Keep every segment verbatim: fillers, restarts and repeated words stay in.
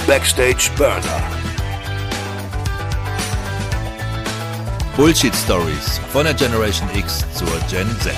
Backstage Burner. Bullshit Stories von der Generation X zur Gen Z.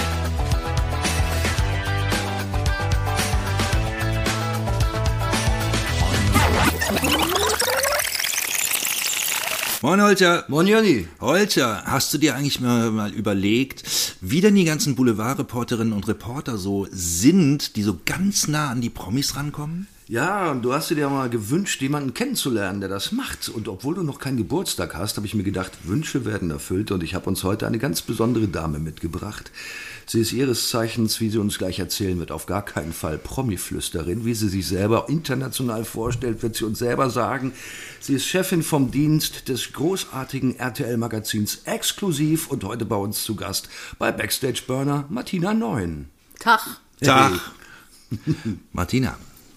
Moin Holger. Moin Jonny. Holger, hast du dir eigentlich mal, mal überlegt, wie denn die ganzen Boulevardreporterinnen und Reporter so sind, die so ganz nah an die Promis rankommen? Ja, und du hast dir ja mal gewünscht, jemanden kennenzulernen, der das macht. Und obwohl du noch keinen Geburtstag hast, habe ich mir gedacht, Wünsche werden erfüllt. Und ich habe uns heute eine ganz besondere Dame mitgebracht. Sie ist ihres Zeichens, wie sie uns gleich erzählen wird, auf gar keinen Fall Promi-Flüsterin. Wie sie sich selber international vorstellt, wird sie uns selber sagen. Sie ist Chefin vom Dienst des großartigen R T L-Magazins Exklusiv und heute bei uns zu Gast bei Backstage Burner Martina Neun. Tag. Tag. Hey. Martina.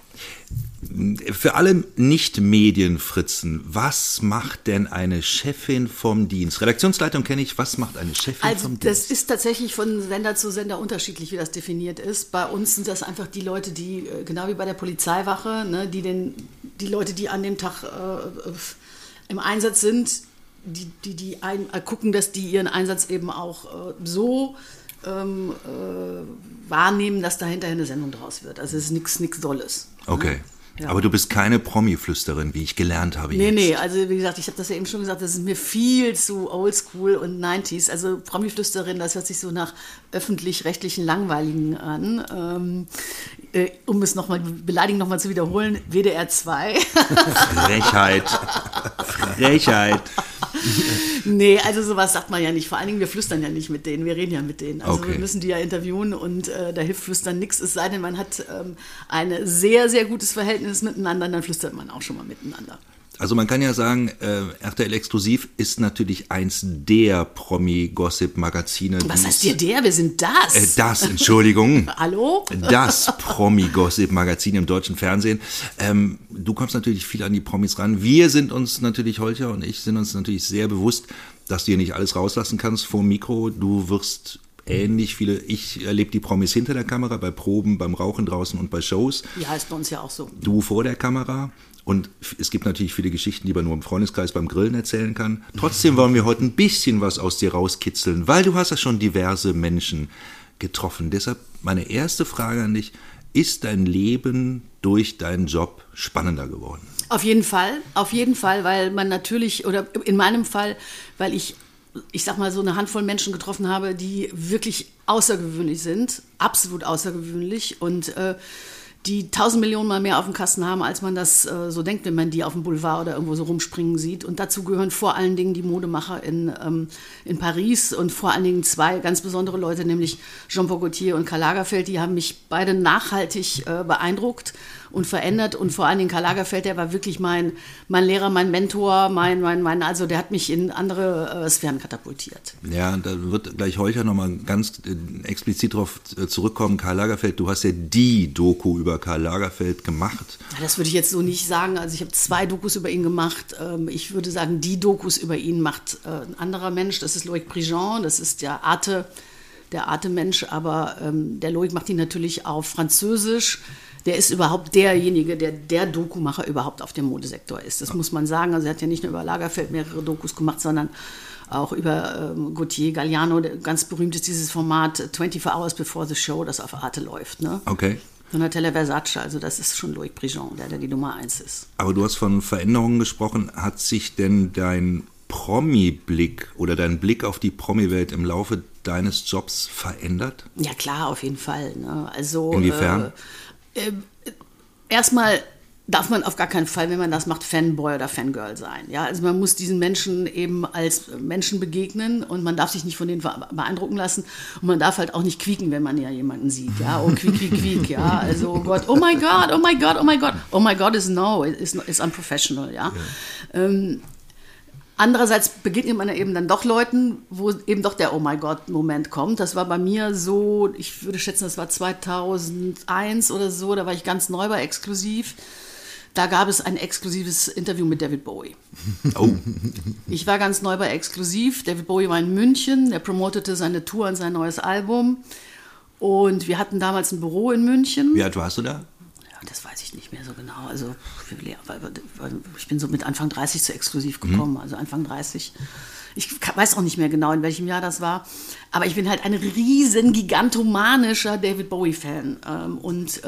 Für alle Nicht-Medienfritzen, was macht denn eine Chefin vom Dienst? Redaktionsleitung kenne ich, was macht eine Chefin also, vom Dienst? Das ist tatsächlich von Sender zu Sender unterschiedlich, wie das definiert ist. Bei uns sind das einfach die Leute, die, genau wie bei der Polizeiwache, ne, die, den, die Leute, die an dem Tag äh, im Einsatz sind, die, die, die ein, äh, gucken, dass die ihren Einsatz eben auch äh, so ähm, äh, wahrnehmen, dass da hinterher eine Sendung draus wird. Also es ist nichts nichts Dolles. Okay. Ja. Aber du bist keine Promi-Flüsterin, wie ich gelernt habe. Nee, jetzt. nee, also wie gesagt, ich habe das ja eben schon gesagt, das ist mir viel zu oldschool und neunziger. Also Promi-Flüsterin, das hört sich so nach öffentlich-rechtlichen Langweiligen an. Ähm, äh, um es nochmal, beleidigen nochmal zu wiederholen, W D R zwei. Frechheit. Frechheit. Nee, also sowas sagt man ja nicht. Vor allen Dingen, wir flüstern ja nicht mit denen, wir reden ja mit denen. Also Okay. wir müssen die ja interviewen und äh, da hilft Flüstern nichts. Es sei denn, man hat ähm, ein sehr, sehr gutes Verhältnis miteinander, dann flüstert man auch schon mal miteinander. Also man kann ja sagen, äh, R T L Exklusiv ist natürlich eins der Promi-Gossip-Magazine. Was heißt dir der? Wir sind das. Äh, das, Entschuldigung. Hallo? Das Promi-Gossip-Magazin im deutschen Fernsehen. Ähm, du kommst natürlich viel an die Promis ran. Wir sind uns natürlich, Holger und ich, sind uns natürlich sehr bewusst, dass du hier nicht alles rauslassen kannst vor dem Mikro. Du wirst ähnlich viele, ich erlebe die Promis hinter der Kamera, bei Proben, beim Rauchen draußen und bei Shows. Ja, ist bei uns ja auch so. Du vor der Kamera. Und es gibt natürlich viele Geschichten, die man nur im Freundeskreis beim Grillen erzählen kann. Trotzdem wollen wir heute ein bisschen was aus dir rauskitzeln, weil du hast ja schon diverse Menschen getroffen. Deshalb meine erste Frage an dich, ist dein Leben durch deinen Job spannender geworden? Auf jeden Fall, auf jeden Fall, weil man natürlich, oder in meinem Fall, weil ich, ich sag mal, so eine Handvoll Menschen getroffen habe, die wirklich außergewöhnlich sind, absolut außergewöhnlich und äh, die tausend Millionen Mal mehr auf dem Kasten haben, als man das äh, so denkt, wenn man die auf dem Boulevard oder irgendwo so rumspringen sieht. Und dazu gehören vor allen Dingen die Modemacher in, ähm, in Paris und vor allen Dingen zwei ganz besondere Leute, nämlich Jean-Paul Gaultier und Karl Lagerfeld. Die haben mich beide nachhaltig äh, beeindruckt und verändert. Und vor allen Dingen Karl Lagerfeld, der war wirklich mein, mein Lehrer, mein Mentor, mein, mein, mein, also der hat mich in andere äh, Sphären katapultiert. Ja, da wird gleich Holger nochmal ganz äh, explizit drauf äh, zurückkommen. Karl Lagerfeld, du hast ja die Doku über Karl Lagerfeld gemacht. Das würde ich jetzt so nicht sagen. Also ich habe zwei Dokus über ihn gemacht. Ich würde sagen, die Dokus über ihn macht ein anderer Mensch. Das ist Loic Prigent, das ist der Arte, der Arte-Mensch. Aber der Loic macht ihn natürlich auf Französisch. Der ist überhaupt derjenige, der der Dokumacher überhaupt auf dem Modesektor ist. Das muss man sagen. Also er hat ja nicht nur über Lagerfeld mehrere Dokus gemacht, sondern auch über ähm, Gaultier, Galliano. Ganz berühmt ist dieses Format vierundzwanzig Hours Before the Show, das auf Arte läuft. Ne? Okay. Donatella Versace, also das ist schon Loic Prigent, der, der die Nummer eins ist. Aber du hast von Veränderungen gesprochen. Hat sich denn dein Promi-Blick oder dein Blick auf die Promi-Welt im Laufe deines Jobs verändert? Ja klar, auf jeden Fall. Ne? Also, Inwiefern? Äh, äh, erstmal darf man auf gar keinen Fall, wenn man das macht, Fanboy oder Fangirl sein. Ja, also man muss diesen Menschen eben als Menschen begegnen und man darf sich nicht von denen beeindrucken lassen und man darf halt auch nicht quieken, wenn man ja jemanden sieht. Ja, oh quiek, quiek, quiek, ja, also oh Gott, oh my God, oh my God, oh my God, oh my God is no, is, is unprofessional, ja. ja. Ähm, Andererseits begegnet man ja eben dann doch Leuten, wo eben doch der Oh my God-Moment kommt. Das war bei mir so, ich würde schätzen, das war zweitausendeins oder so, da war ich ganz neu bei Exklusiv. Da gab es ein exklusives Interview mit David Bowie. Oh. Ich war ganz neu bei Exklusiv. David Bowie war in München, der promotete seine Tour und sein neues Album. Und wir hatten damals ein Büro in München. Wie alt warst du da? Ja, das weiß ich nicht mehr so genau. Also ich bin so mit Anfang dreißig zu Exklusiv gekommen, mhm. also Anfang dreißig. Ich weiß auch nicht mehr genau, in welchem Jahr das war. Aber ich bin halt ein riesen, gigantomanischer David Bowie-Fan. Und,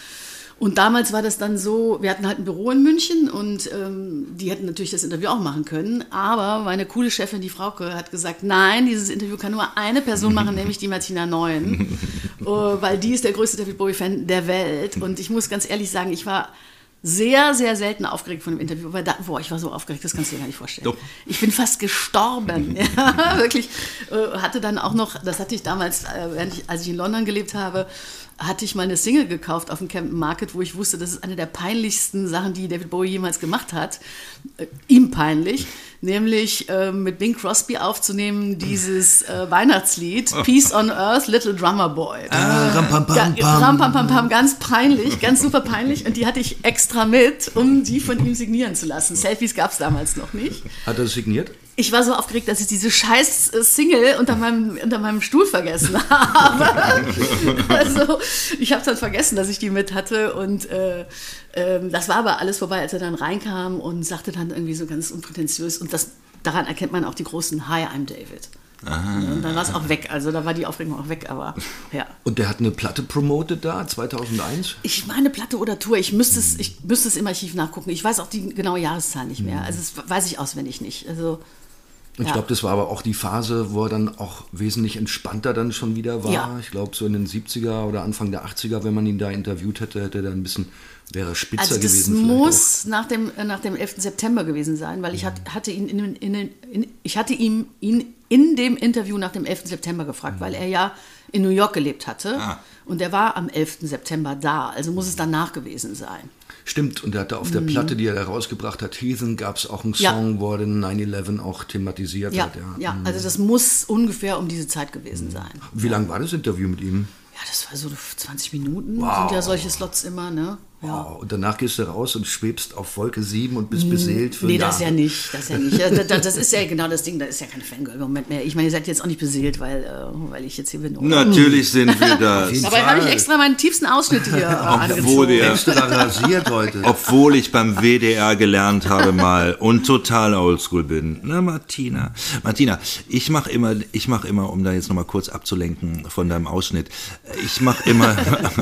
und damals war das dann so, wir hatten halt ein Büro in München und die hätten natürlich das Interview auch machen können. Aber meine coole Chefin, die Frauke, hat gesagt, nein, dieses Interview kann nur eine Person machen, nämlich die Martina Neuen. Weil die ist der größte David Bowie-Fan der Welt. Und ich muss ganz ehrlich sagen, ich war sehr, sehr selten aufgeregt von dem Interview, weil da, boah, ich war so aufgeregt, das kannst du dir gar nicht vorstellen. Doch. Ich bin fast gestorben, ja, wirklich. Äh, hatte dann auch noch, das hatte ich damals, äh, während ich, als ich in London gelebt habe, hatte ich mal eine Single gekauft auf dem Camden Market, wo ich wusste, das ist eine der peinlichsten Sachen, die David Bowie jemals gemacht hat. Äh, ihm peinlich. Nämlich äh, mit Bing Crosby aufzunehmen, dieses äh, Weihnachtslied, Peace on Earth, Little Drummer Boy. Ah, ram, pam, pam, ja, ram, pam, pam, pam, ganz peinlich, ganz super peinlich. Und die hatte ich extra mit, um die von ihm signieren zu lassen. Selfies gab es damals noch nicht. Hat er das signiert? Ich war so aufgeregt, dass ich diese scheiß Single unter meinem, unter meinem Stuhl vergessen habe. Also ich habe dann vergessen, dass ich die mit hatte und äh, äh, das war aber alles vorbei, als er dann reinkam und sagte dann irgendwie so ganz unprätentiös und das, daran erkennt man auch die großen Hi, I'm David. Aha. Und dann war es auch weg, also da war die Aufregung auch weg, aber ja. Und der hat eine Platte promotet da, zweitausendeins? Ich meine Platte oder Tour, ich müsste es, ich müsste es im Archiv nachgucken, ich weiß auch die genaue Jahreszahl nicht mehr, also das weiß ich auswendig nicht, also Und ich glaube, das war aber auch die Phase, wo er dann auch wesentlich entspannter dann schon wieder war. Ja. Ich glaube, so in den siebziger oder Anfang der achtziger, wenn man ihn da interviewt hätte, hätte er dann ein bisschen, wäre spitzer also das gewesen. Das muss nach dem, nach dem elften September gewesen sein, weil ich hat, hatte ihn in, in, in, ich hatte ihm, ihn in dem Interview nach dem elften September gefragt, mhm. weil er ja in New York gelebt hatte. Ah. Und er war am elften September da, also muss es danach gewesen sein. Stimmt, und er hatte auf der Platte, die er da rausgebracht hat, Heathen, gab es auch einen Song, ja. wo er den neun elf auch thematisiert ja, hat. Ja. ja, also das muss ungefähr um diese Zeit gewesen sein. Wie lang war das Interview mit ihm? Ja, das war so zwanzig Minuten, wow. sind ja solche Slots immer, ne? Ja. Wow. Und danach gehst du raus und schwebst auf Wolke sieben und bist beseelt für Nee, Jahre. das ja nicht, das ja nicht. Das, das ist ja genau das Ding, da ist ja kein Fangirl-Moment mehr. Ich meine, ihr seid jetzt auch nicht beseelt, weil, weil ich jetzt hier bin. Oder? Natürlich sind wir das. Dabei habe ich extra meinen tiefsten Ausschnitt hier äh, obwohl angezogen. Bist du da rasiert heute? Obwohl ich beim W D R gelernt habe mal und total oldschool bin. Na, Martina. Martina, ich mache immer, ich mache immer, um da jetzt nochmal kurz abzulenken von deinem Ausschnitt, ich mache immer,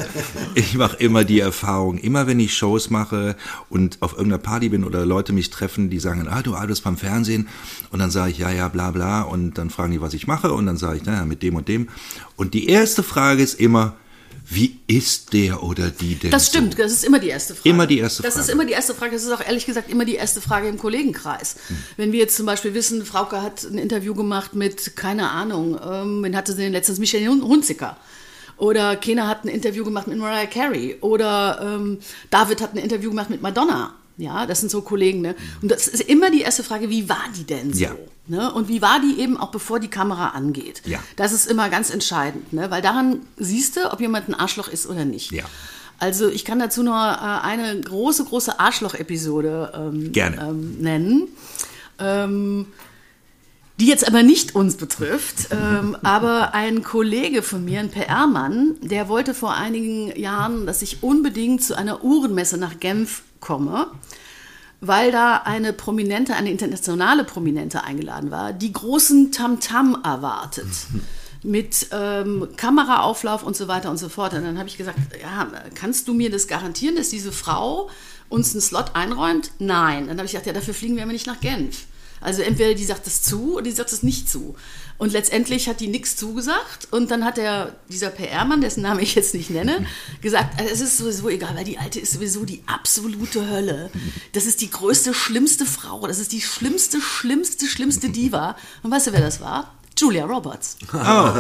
ich mache immer die Erfahrung, immer wenn ich Shows mache und auf irgendeiner Party bin oder Leute mich treffen, die sagen, ah, du arbeitest beim Fernsehen und dann sage ich, ja, ja, bla, bla und dann fragen die, was ich mache und dann sage ich, naja, mit dem und dem und die erste Frage ist immer, wie ist der oder die denn Das stimmt, so? Das ist immer die erste Frage. Immer die erste Frage. Das ist immer die erste Frage, das ist auch ehrlich gesagt immer die erste Frage im Kollegenkreis. Hm. Wenn wir jetzt zum Beispiel wissen, Frauke hat ein Interview gemacht mit, keine Ahnung, ähm, wen hatte sie denn letztens, Michael Hunziker. Oder Kena hat ein Interview gemacht mit Mariah Carey. Oder ähm, David hat ein Interview gemacht mit Madonna. Ja, das sind so Kollegen. Ne? Und das ist immer die erste Frage, wie war die denn so? Ja. Ne? Und wie war die eben auch, bevor die Kamera angeht? Ja. Das ist immer ganz entscheidend, ne? Weil daran siehst du, ob jemand ein Arschloch ist oder nicht. Ja. Also ich kann dazu noch äh, eine große, große Arschloch-Episode ähm, Gerne. Ähm, nennen. Ähm, die jetzt aber nicht uns betrifft, ähm, aber ein Kollege von mir, ein P R-Mann, der wollte vor einigen Jahren, dass ich unbedingt zu einer Uhrenmesse nach Genf komme, weil da eine Prominente, eine internationale Prominente eingeladen war, die großen Tamtam erwartet. Mit ähm, Kameraauflauf und so weiter und so fort. Und dann habe ich gesagt, ja, kannst du mir das garantieren, dass diese Frau uns einen Slot einräumt? Nein. Dann habe ich gesagt, ja, dafür fliegen wir aber nicht nach Genf. Also entweder die sagt es zu oder die sagt es nicht zu. Und letztendlich hat die nichts zugesagt. Und dann hat der, dieser P R-Mann, dessen Namen ich jetzt nicht nenne, gesagt, es ist sowieso egal, weil die Alte ist sowieso die absolute Hölle. Das ist die größte, schlimmste Frau. Das ist die schlimmste, schlimmste, schlimmste Diva. Und weißt du, wer das war? Julia Roberts. Oh.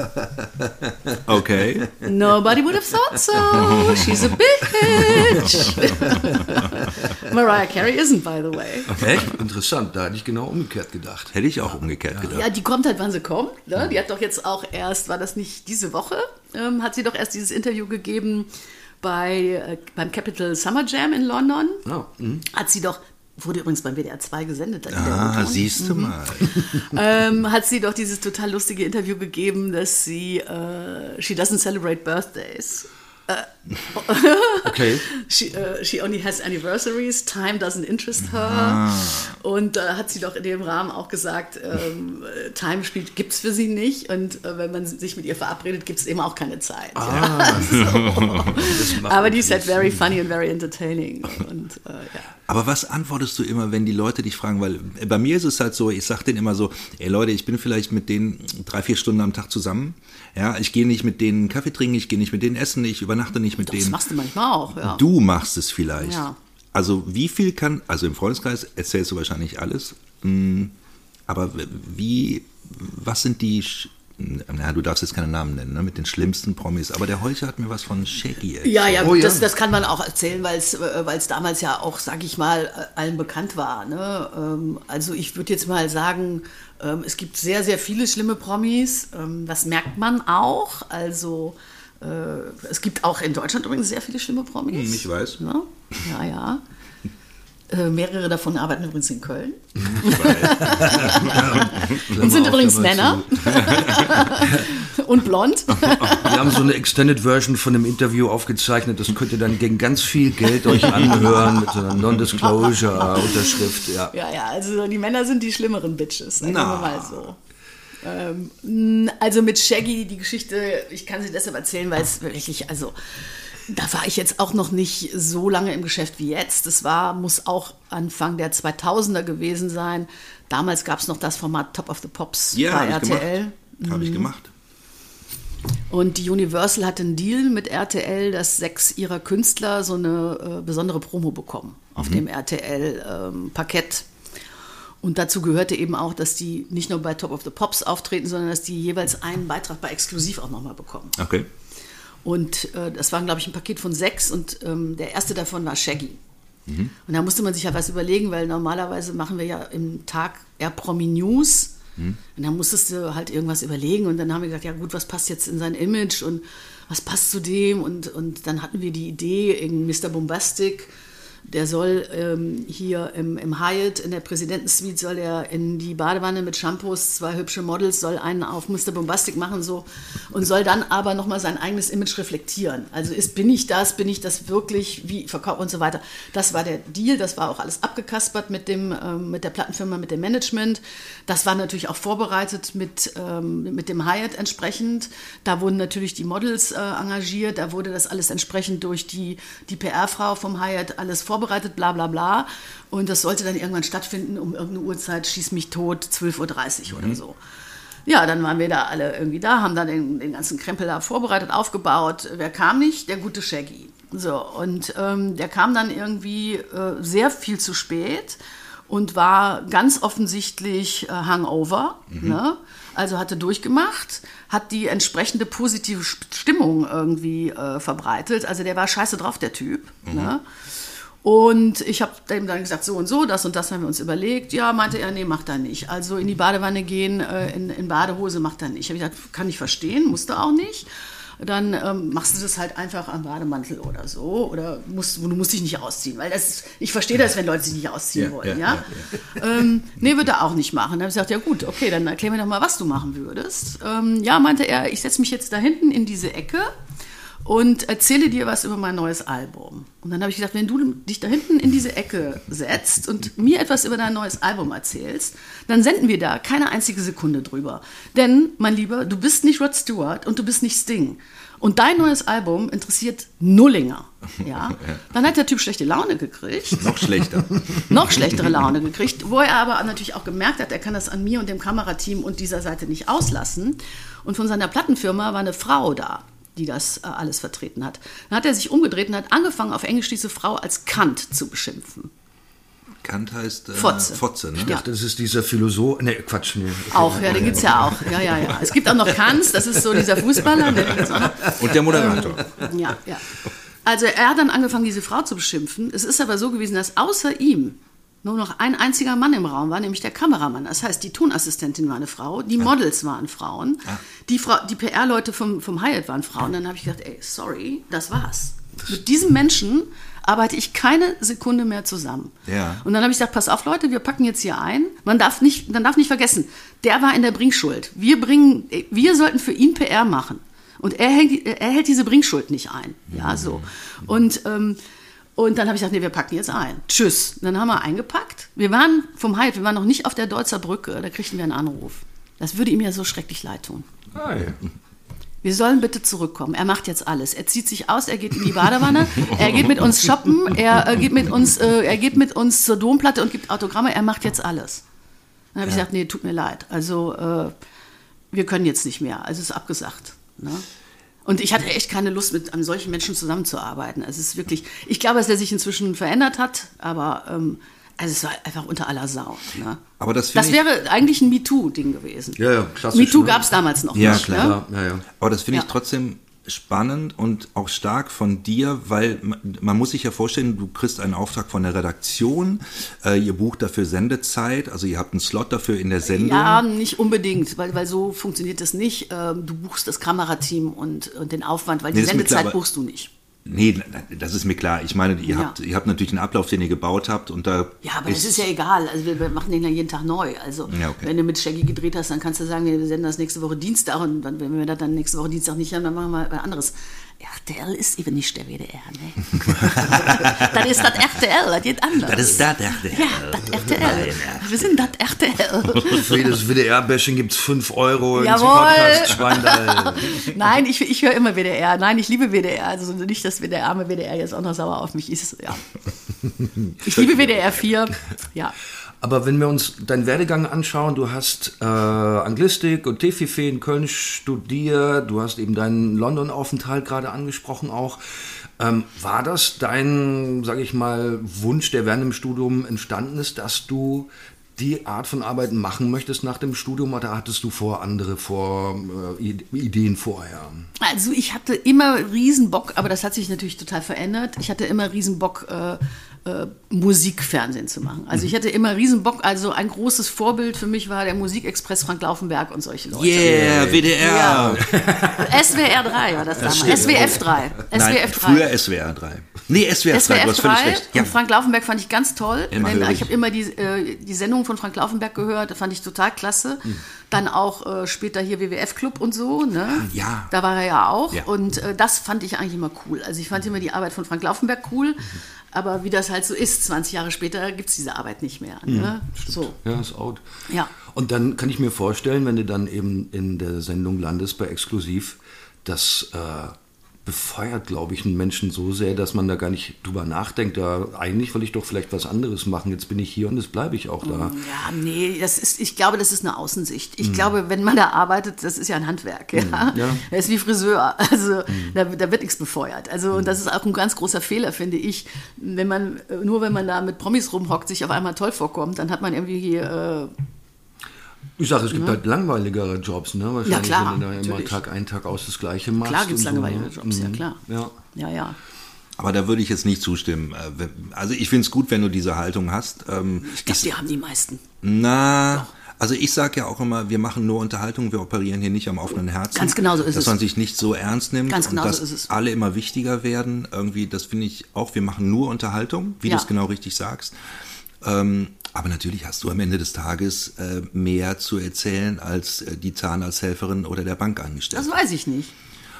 Okay. Nobody would have thought so. She's a bitch. Mariah Carey isn't, by the way. Echt? Interessant. Da hätte ich genau umgekehrt gedacht. Hätte ich auch umgekehrt ja. gedacht. Ja, die kommt halt, wann sie kommt. Ne? Die hat doch jetzt auch erst, war das nicht diese Woche, ähm, hat sie doch erst dieses Interview gegeben bei, äh, beim Capital Summer Jam in London. Oh. Mhm. Hat sie doch Wurde übrigens beim W D R zwei gesendet. Ah, siehst du mal. ähm, hat sie doch dieses total lustige Interview gegeben, dass sie, äh, she doesn't celebrate birthdays. Okay. She, uh, she only has anniversaries, time doesn't interest her. Ah. Und da äh, hat sie doch in dem Rahmen auch gesagt, ähm, Time spielt, gibt es für sie nicht. Und äh, wenn man sich mit ihr verabredet, gibt es eben auch keine Zeit. Ah. Ja. So. Aber die ist halt very funny and very entertaining. Und, äh, ja. Aber was antwortest du immer, wenn die Leute dich fragen? Weil bei mir ist es halt so, ich sage denen immer so, ey Leute, ich bin vielleicht mit denen drei, vier Stunden am Tag zusammen. Ja, ich gehe nicht mit denen Kaffee trinken, ich gehe nicht mit denen essen, ich übernachte nicht mit das denen. Das machst du manchmal auch, ja. Du machst es vielleicht. Ja. Also wie viel kann, also im Freundeskreis erzählst du wahrscheinlich alles, aber wie, was sind die, na, du darfst jetzt keine Namen nennen, ne, mit den schlimmsten Promis, aber der Holcher hat mir was von Shaggy erzählt. Ja, ja, oh, ja. Das, das kann man auch erzählen, weil es damals ja auch, sag ich mal, allen bekannt war. Ne? Also ich würde jetzt mal sagen, es gibt sehr, sehr viele schlimme Promis, das merkt man auch, also es gibt auch in Deutschland übrigens sehr viele schlimme Promis. Ich weiß. Ne? Ja, ja. Äh, mehrere davon arbeiten übrigens in Köln. Und sind übrigens Männer. Und blond. Wir haben so eine Extended Version von einem Interview aufgezeichnet. Das könnt ihr dann gegen ganz viel Geld euch anhören mit so einer Non-Disclosure-Unterschrift. Ja. ja, ja, also die Männer sind die schlimmeren Bitches, sagen wir mal so. Ähm, also mit Shaggy, die Geschichte, ich kann sie deshalb erzählen, weil es wirklich, also da war ich jetzt auch noch nicht so lange im Geschäft wie jetzt. Das war, muss auch Anfang der zweitausender gewesen sein. Damals gab es noch das Format Top of the Pops ja, bei hab R T L. Mhm. Habe ich gemacht. Und die Universal hatte einen Deal mit R T L, dass sechs ihrer Künstler so eine äh, besondere Promo bekommen auf mhm. dem R T L-Parkett. Ähm, Und dazu gehörte eben auch, dass die nicht nur bei Top of the Pops auftreten, sondern dass die jeweils einen Beitrag bei Exklusiv auch nochmal bekommen. Okay. Und äh, das war, glaube ich, ein Paket von sechs und ähm, der erste davon war Shaggy. Mhm. Und da musste man sich ja was überlegen, weil normalerweise machen wir ja im Tag eher Promi-News. Mhm. Und dann musstest du halt irgendwas überlegen und dann haben wir gesagt, ja gut, was passt jetzt in sein Image und was passt zu dem? Und, und dann hatten wir die Idee, in Mister Bombastic, der soll ähm, hier im, im Hyatt, in der Präsidentensuite, soll er in die Badewanne mit Shampoos, zwei hübsche Models, soll einen auf Mister Bombastic machen so und soll dann aber nochmal sein eigenes Image reflektieren. Also ist, bin ich das, bin ich das wirklich, wie verkauft und so weiter. Das war der Deal, das war auch alles abgekaspert mit, dem, ähm, mit der Plattenfirma, mit dem Management. Das war natürlich auch vorbereitet mit, ähm, mit dem Hyatt entsprechend. Da wurden natürlich die Models äh, engagiert, da wurde das alles entsprechend durch die, die P R-Frau vom Hyatt alles vorbereitet, bla bla bla. Und das sollte dann irgendwann stattfinden, um irgendeine Uhrzeit, schieß mich tot, zwölf Uhr dreißig oder so. Ja, dann waren wir da alle irgendwie da, haben dann den, den ganzen Krempel da vorbereitet, aufgebaut. Wer kam nicht? Der gute Shaggy. So, und ähm, der kam dann irgendwie äh, sehr viel zu spät und war ganz offensichtlich äh, hungover, mhm. ne? Also hatte durchgemacht, hat die entsprechende positive Stimmung irgendwie äh, verbreitet. Also der war scheiße drauf, der Typ, mhm. ne? Und ich habe ihm dann gesagt, so und so, das und das haben wir uns überlegt. Ja, meinte er, nee, macht er nicht. Also in die Badewanne gehen, äh, in, in Badehose macht er nicht. Ich habe gesagt, kann ich verstehen, musst du auch nicht. Dann ähm, machst du das halt einfach am Bademantel oder so. Oder musst, du musst dich nicht ausziehen. Weil das ist, ich verstehe das, wenn Leute sich nicht ausziehen ja, wollen. Ja, ja? Ja, ja. Ähm, nee, würde er auch nicht machen. Dann habe ich gesagt, ja gut, okay, dann erklär mir doch mal, was du machen würdest. Ähm, ja, meinte er, ich setze mich jetzt da hinten in diese Ecke und erzähle dir was über mein neues Album. Und dann habe ich gesagt, wenn du dich da hinten in diese Ecke setzt und mir etwas über dein neues Album erzählst, dann senden wir da keine einzige Sekunde drüber. Denn, mein Lieber, du bist nicht Rod Stewart und du bist nicht Sting. Und dein neues Album interessiert Nullinger. Ja? Dann hat der Typ schlechte Laune gekriegt. Noch schlechter. Noch schlechtere Laune gekriegt, wo er aber natürlich auch gemerkt hat, er kann das an mir und dem Kamerateam und dieser Seite nicht auslassen. Und von seiner Plattenfirma war eine Frau da, die das äh, alles vertreten hat. Dann hat er sich umgedreht und hat angefangen, auf Englisch diese Frau als Kant zu beschimpfen. Kant heißt äh, Fotze. Fotze, ne? Ich dachte, das ist dieser Philosoph... Ne, Quatsch. Nee. Okay. Auch, ja, den gibt es ja auch. Ja, ja, ja. Es gibt auch noch Kant, das ist so dieser Fußballer. Den gibt's auch noch. Und der Moderator. Ähm, ja, ja. Also er hat dann angefangen, diese Frau zu beschimpfen. Es ist aber so gewesen, dass außer ihm nur noch ein einziger Mann im Raum war, nämlich der Kameramann. Das heißt, die Tonassistentin war eine Frau, die Models waren Frauen, ja. die, Frau, die P R-Leute vom, vom Hyatt waren Frauen. Dann habe ich gedacht, ey, sorry, das war's. Mit diesem Menschen arbeite ich keine Sekunde mehr zusammen. Ja. Und dann habe ich gesagt, pass auf Leute, wir packen jetzt hier ein. Man darf nicht, man darf nicht vergessen, der war in der Bringschuld. Wir, bringen, wir sollten für ihn P R machen. Und er, hängt, er hält diese Bringschuld nicht ein. Ja, so. Und, ähm, und dann habe ich gesagt, nee, wir packen jetzt ein. Tschüss. Und dann haben wir eingepackt. Wir waren vom Hyatt, wir waren noch nicht auf der Deutzer Brücke, da kriegten wir einen Anruf. Das würde ihm ja so schrecklich leid tun. Hi. Wir sollen bitte zurückkommen. Er macht jetzt alles. Er zieht sich aus, er geht in die Badewanne, er geht mit uns shoppen, er, äh, geht, mit uns, äh, er geht mit uns zur Domplatte und gibt Autogramme. Er macht jetzt alles. Dann habe ich ja. gesagt, nee, tut mir leid. Also äh, wir können jetzt nicht mehr. Also es ist abgesagt. Ne? Und ich hatte echt keine Lust, mit an solchen Menschen zusammenzuarbeiten. Also es ist wirklich, ich glaube, dass er sich inzwischen verändert hat, aber ähm, also es war einfach unter aller Sau. Ne? Aber das das wäre eigentlich ein MeToo-Ding gewesen. Ja, ja, klassisch. MeToo ne? gab es damals noch ja, nicht. Klar. Ne? Ja, ja. Aber das finde ich Ja. trotzdem spannend und auch stark von dir, weil man, man muss sich ja vorstellen, du kriegst einen Auftrag von der Redaktion, äh, ihr bucht dafür Sendezeit, also ihr habt einen Slot dafür in der Sendung. Ja, nicht unbedingt, weil, weil so funktioniert das nicht. Ähm, Du buchst das Kamerateam und, und den Aufwand, weil Nee, die das ist mir klar, Sendezeit aber- buchst du nicht. Nee, das ist mir klar. Ich meine, ihr, Ja. habt, ihr habt natürlich einen Ablauf, den ihr gebaut habt und da Ja, aber das ist ja egal. Also wir, wir machen den ja jeden Tag neu. Also Ja, okay. wenn du mit Shaggy gedreht hast, dann kannst du sagen, wir senden das nächste Woche Dienstag und dann, wenn wir das dann nächste Woche Dienstag nicht haben, dann machen wir was anderes. R T L ist eben nicht der W D R, ne? Das ist das R T L, das geht anders. das ist das R T L. Ja, das R T L. Wir sind das R T L. Für jedes W D R-Bashing gibt es fünf Euro ins Jawohl. Podcast Schweindall. Nein, ich, ich höre immer W D R. Nein, ich liebe W D R. Also nicht, dass der arme W D R jetzt auch noch sauer auf mich ist. Ja. Ich liebe W D R vier. Ja. Aber wenn wir uns deinen Werdegang anschauen, du hast äh, Anglistik und T F I in Köln studiert, du hast eben deinen London-Aufenthalt gerade angesprochen auch. Ähm, war das dein, sage ich mal, Wunsch, der während dem Studium entstanden ist, dass du die Art von Arbeiten machen möchtest nach dem Studium, oder hattest du vor andere vor äh, Ideen vorher? Also ich hatte immer riesen Bock, aber das hat sich natürlich total verändert. Ich hatte immer riesen Bock, äh, äh, Musikfernsehen zu machen. Also ich hatte immer riesen Bock, also ein großes Vorbild für mich war der Musikexpress Frank Laufenberg und solche Leute. Yeah, W D R. Ja. S W R drei war das damals. S W F drei. Nein, S W F drei. früher S W R drei. Nee, S W F drei, du hast völlig recht. Und Frank Laufenberg fand ich ganz toll. Immer Denn höre ich ich. habe immer die, äh, die Sendung von Frank Laufenberg gehört, das fand ich total klasse. Hm. Dann auch äh, später hier W W F-Club und so. Ne? Ja. Da war er ja auch. Ja. Und äh, das fand ich eigentlich immer cool. Also ich fand immer die Arbeit von Frank Laufenberg cool. Aber wie das halt so ist, zwanzig Jahre später gibt es diese Arbeit nicht mehr. Ne? So. Ja, ist out. Ja. Und dann kann ich mir vorstellen, wenn du dann eben in der Sendung landest bei Exklusiv, das äh, befeuert, glaube ich, einen Menschen so sehr, dass man da gar nicht drüber nachdenkt. Da eigentlich will ich doch vielleicht was anderes machen. Jetzt bin ich hier und jetzt bleibe ich auch da. Ja, nee, das ist, ich glaube, das ist eine Außensicht. Ich glaube, wenn man da arbeitet, das ist ja ein Handwerk. Ja? Ja. Das ist wie Friseur. Also da, da wird nichts befeuert. Also und das ist auch ein ganz großer Fehler, finde ich. Wenn man, nur wenn man da mit Promis rumhockt, sich auf einmal toll vorkommt, dann hat man irgendwie... Äh, Ich sage, es gibt halt langweiligere Jobs, ne? Wahrscheinlich, Ja, klar, wenn du da immer natürlich. Tag ein, Tag aus das Gleiche machst. klar gibt es und so, langweilige ne? Jobs, ja Mhm. klar. Ja. Ja, ja. Aber da würde ich jetzt nicht zustimmen. Äh, wenn- Also ich finde es gut, wenn du diese Haltung hast. Ähm, Ich glaube, die haben die meisten. Na, also ich sage ja auch immer, wir machen nur Unterhaltung, wir operieren hier nicht am offenen Herzen. Ganz genau so ist dass es. man sich nicht so ernst nimmt Ganz genau und dass so ist es. alle immer wichtiger werden. Irgendwie, das finde ich auch, wir machen nur Unterhaltung, wie Ja. du es genau richtig sagst. Ähm, aber natürlich hast du am Ende des Tages äh, mehr zu erzählen als äh, die Zahnarzthelferin oder der Bankangestellte. Das weiß ich nicht.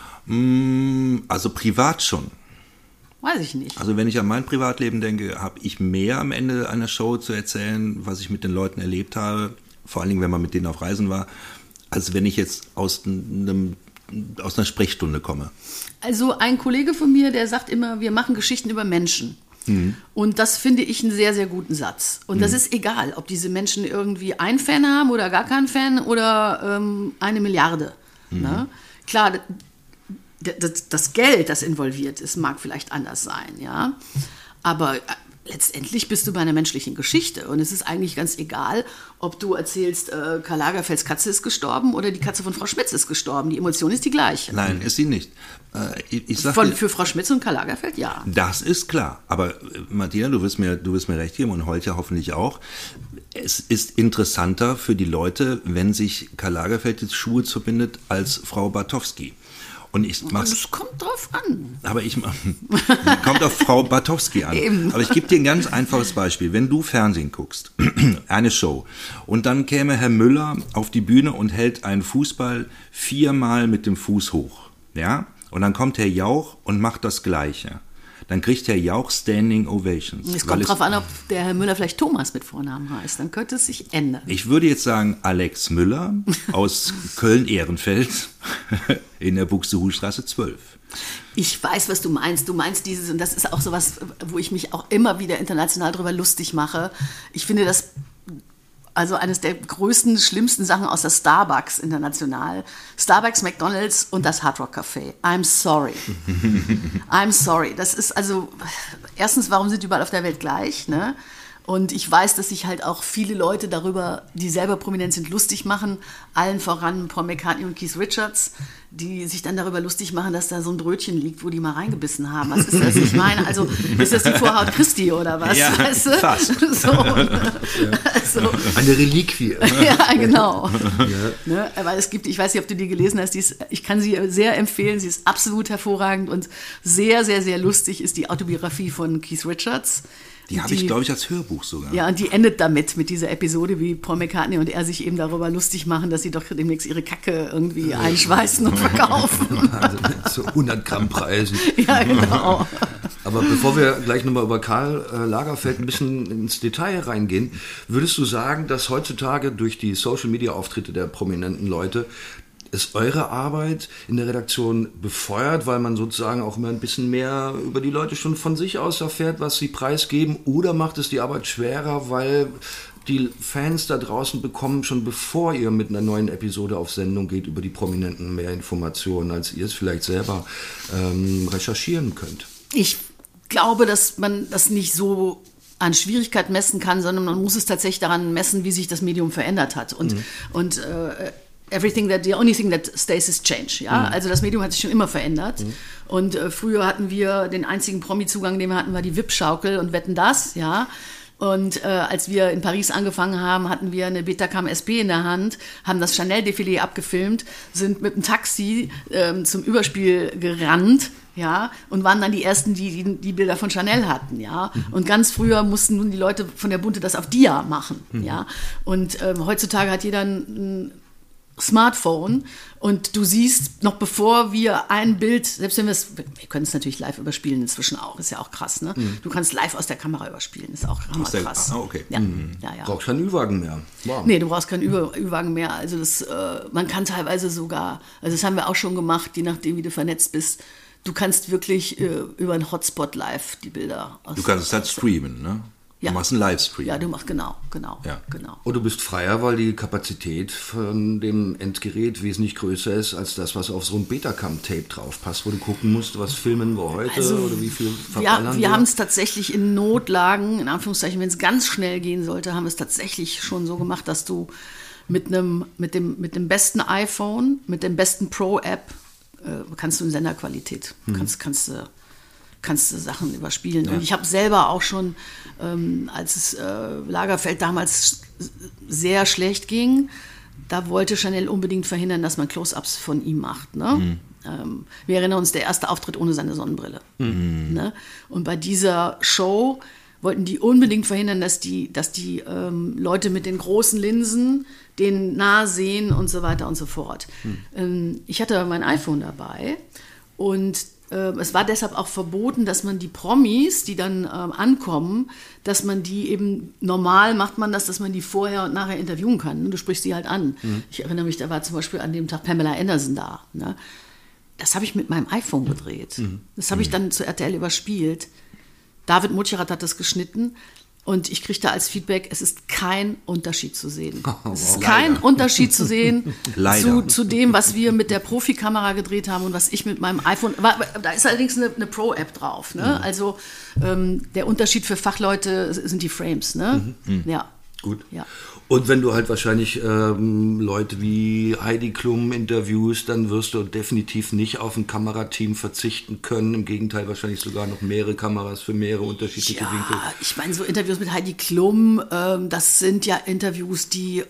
Mm, also privat schon. Weiß ich nicht. Also wenn ich an mein Privatleben denke, habe ich mehr am Ende einer Show zu erzählen, was ich mit den Leuten erlebt habe, vor allen Dingen, wenn man mit denen auf Reisen war, als wenn ich jetzt aus, einem, aus einer Sprechstunde komme. Also ein Kollege von mir, der sagt immer, wir machen Geschichten über Menschen. Und das finde ich einen sehr, sehr guten Satz. Und das ist egal, ob diese Menschen irgendwie einen Fan haben oder gar keinen Fan oder ähm, eine Milliarde. Ne? Klar, d- d- das Geld, das involviert ist, mag vielleicht anders sein, ja. Aber äh, letztendlich bist du bei einer menschlichen Geschichte. Und es ist eigentlich ganz egal, ob du erzählst, äh, Karl Lagerfelds Katze ist gestorben oder die Katze von Frau Schmitz ist gestorben. Die Emotion ist die gleiche. Nein, ist sie nicht. Äh, ich ich sag Von, dir, für Frau Schmitz und Karl Lagerfeld, ja. das ist klar. Aber äh, Martina, du wirst mir, du wirst mir recht geben und heute hoffentlich auch. Es ist interessanter für die Leute, wenn sich Karl Lagerfeld die Schuhe zubindet als Frau Bartowski. Und ich mach's. Das kommt drauf an. Aber ich kommt auf Frau Bartowski an. Eben. Aber ich gebe dir ein ganz einfaches Beispiel. Wenn du Fernsehen guckst, eine Show, und dann käme Herr Müller auf die Bühne und hält einen Fußball viermal mit dem Fuß hoch. ja, und dann kommt Herr Jauch und macht das Gleiche. Dann kriegt Herr Jauch Standing Ovations. Es kommt drauf an, ob der Herr Müller vielleicht Thomas mit Vornamen heißt. Dann könnte es sich ändern. Ich würde jetzt sagen Alex Müller aus Köln-Ehrenfeld in der Buxtehude-Straße zwölf. Ich weiß, was du meinst. Du meinst dieses, und das ist auch sowas, wo ich mich auch immer wieder international drüber lustig mache. Ich finde das also eines der größten, schlimmsten Sachen aus der Starbucks international. Starbucks, McDonald's und das Hard Rock Café. I'm sorry. I'm sorry. Das ist also, erstens, warum sind die überall auf der Welt gleich, ne? Und ich weiß, dass sich halt auch viele Leute darüber, die selber prominent sind, lustig machen. Allen voran Paul McCartney und Keith Richards, die sich dann darüber lustig machen, dass da so ein Brötchen liegt, wo die mal reingebissen haben. Was ist das? Ich meine, also ist das die Vorhaut Christi oder was? Ja, weißt du? fast. So, also, eine Reliquie. Ja, genau. Ja. Ne? Aber es gibt, ich weiß nicht, ob du die gelesen hast, die ist, ich kann sie sehr empfehlen, sie ist absolut hervorragend und sehr, sehr, sehr lustig ist die Autobiografie von Keith Richards. Die habe ich, glaube ich, als Hörbuch sogar. Ja, und die endet damit, mit dieser Episode, wie Paul McCartney und er sich eben darüber lustig machen, dass sie doch demnächst ihre Kacke irgendwie einschweißen und verkaufen. Also zu hundert Gramm Preisen. Ja, genau. Aber bevor wir gleich nochmal über Karl äh, Lagerfeld ein bisschen ins Detail reingehen, würdest du sagen, dass heutzutage durch die Social-Media-Auftritte der prominenten Leute ist eure Arbeit in der Redaktion befeuert, weil man sozusagen auch immer ein bisschen mehr über die Leute schon von sich aus erfährt, was sie preisgeben, oder macht es die Arbeit schwerer, weil die Fans da draußen bekommen schon bevor ihr mit einer neuen Episode auf Sendung geht über die Prominenten mehr Informationen, als ihr es vielleicht selber ähm, recherchieren könnt? Ich glaube, dass man das nicht so an Schwierigkeit messen kann, sondern man muss es tatsächlich daran messen, wie sich das Medium verändert hat. Und, mhm. und äh, Everything that, the only thing that stays is change. Ja? Mhm. Also das Medium hat sich schon immer verändert. Mhm. Und äh, früher hatten wir den einzigen Promi-Zugang, den wir hatten, war die V I P-Schaukel und Wetten, das, ja. Und äh, als wir in Paris angefangen haben, hatten wir eine Betacam S P in der Hand, haben das Chanel-Defilé abgefilmt, sind mit dem Taxi ähm, zum Überspiel gerannt, ja, und waren dann die Ersten, die die, die Bilder von Chanel hatten, ja. Mhm. Und ganz früher mussten nun die Leute von der Bunte das auf Dia machen, mhm. ja. Und ähm, heutzutage hat jeder ein, ein Smartphone und du siehst, noch bevor wir ein Bild, selbst wenn wir es, wir können es natürlich live überspielen inzwischen auch, ist ja auch krass, ne? Mhm. Du kannst live aus der Kamera überspielen, ist auch hammerkrass. Ah, okay. Ja. Mhm. Ja, ja. Brauchst keinen Ü-Wagen mehr. Wow. Nee, du brauchst keinen Ü- Ü-Wagen mehr, also das, äh, man kann teilweise sogar, also das haben wir auch schon gemacht, je nachdem, wie du vernetzt bist, du kannst wirklich äh, über einen Hotspot live die Bilder aus. Du kannst es halt streamen, ne? Ja. Du machst einen Livestream. Ja, du machst, genau, genau, ja. genau. Und du bist freier, weil die Kapazität von dem Endgerät wesentlich größer ist, als das, was auf so ein Betacam-Tape drauf passt, wo du gucken musst, was filmen wir heute also, oder wie viel verballern wir. Wir haben es tatsächlich in Notlagen, in Anführungszeichen, wenn es ganz schnell gehen sollte, haben wir es tatsächlich schon so gemacht, dass du mit einem, mit dem, mit dem besten iPhone, mit dem besten Pro-App, äh, kannst du in Senderqualität, hm. kannst, kannst du... kannst du Sachen überspielen. Ja. Und ich habe selber auch schon, ähm, als es äh, Lagerfeld damals sehr schlecht ging, da wollte Chanel unbedingt verhindern, dass man Close-Ups von ihm macht. Ne? Mhm. Ähm, wir erinnern uns, der erste Auftritt ohne seine Sonnenbrille. Mhm. Ne? Und bei dieser Show wollten die unbedingt verhindern, dass die, dass die ähm, Leute mit den großen Linsen den nah sehen und so weiter und so fort. Mhm. Ähm, ich hatte mein iPhone dabei und es war deshalb auch verboten, dass man die Promis, die dann ähm, ankommen, dass man die eben, normal macht man das, dass man die vorher und nachher interviewen kann. Du sprichst sie halt an. Mhm. Ich erinnere mich, da war zum Beispiel an dem Tag Pamela Anderson da. Ne? Das habe ich mit meinem iPhone gedreht. Mhm. Das habe ich dann zu R T L überspielt. David Mutscherath hat das geschnitten. Und ich kriegte als Feedback, es ist kein Unterschied zu sehen. Oh, wow. Es ist kein Leider. Unterschied zu sehen zu, zu dem, was wir mit der Profikamera gedreht haben und was ich mit meinem iPhone... Da ist allerdings eine, eine Pro-App drauf. Ne? Mhm. Also ähm, der Unterschied für Fachleute sind die Frames. Ne? Mhm. Ja. Gut. Ja. Und wenn du halt wahrscheinlich ähm, Leute wie Heidi Klum interviewst, dann wirst du definitiv nicht auf ein Kamerateam verzichten können. Im Gegenteil, wahrscheinlich sogar noch mehrere Kameras für mehrere unterschiedliche ja, Winkel. Ich meine, so Interviews mit Heidi Klum, ähm, das sind ja Interviews, die äh,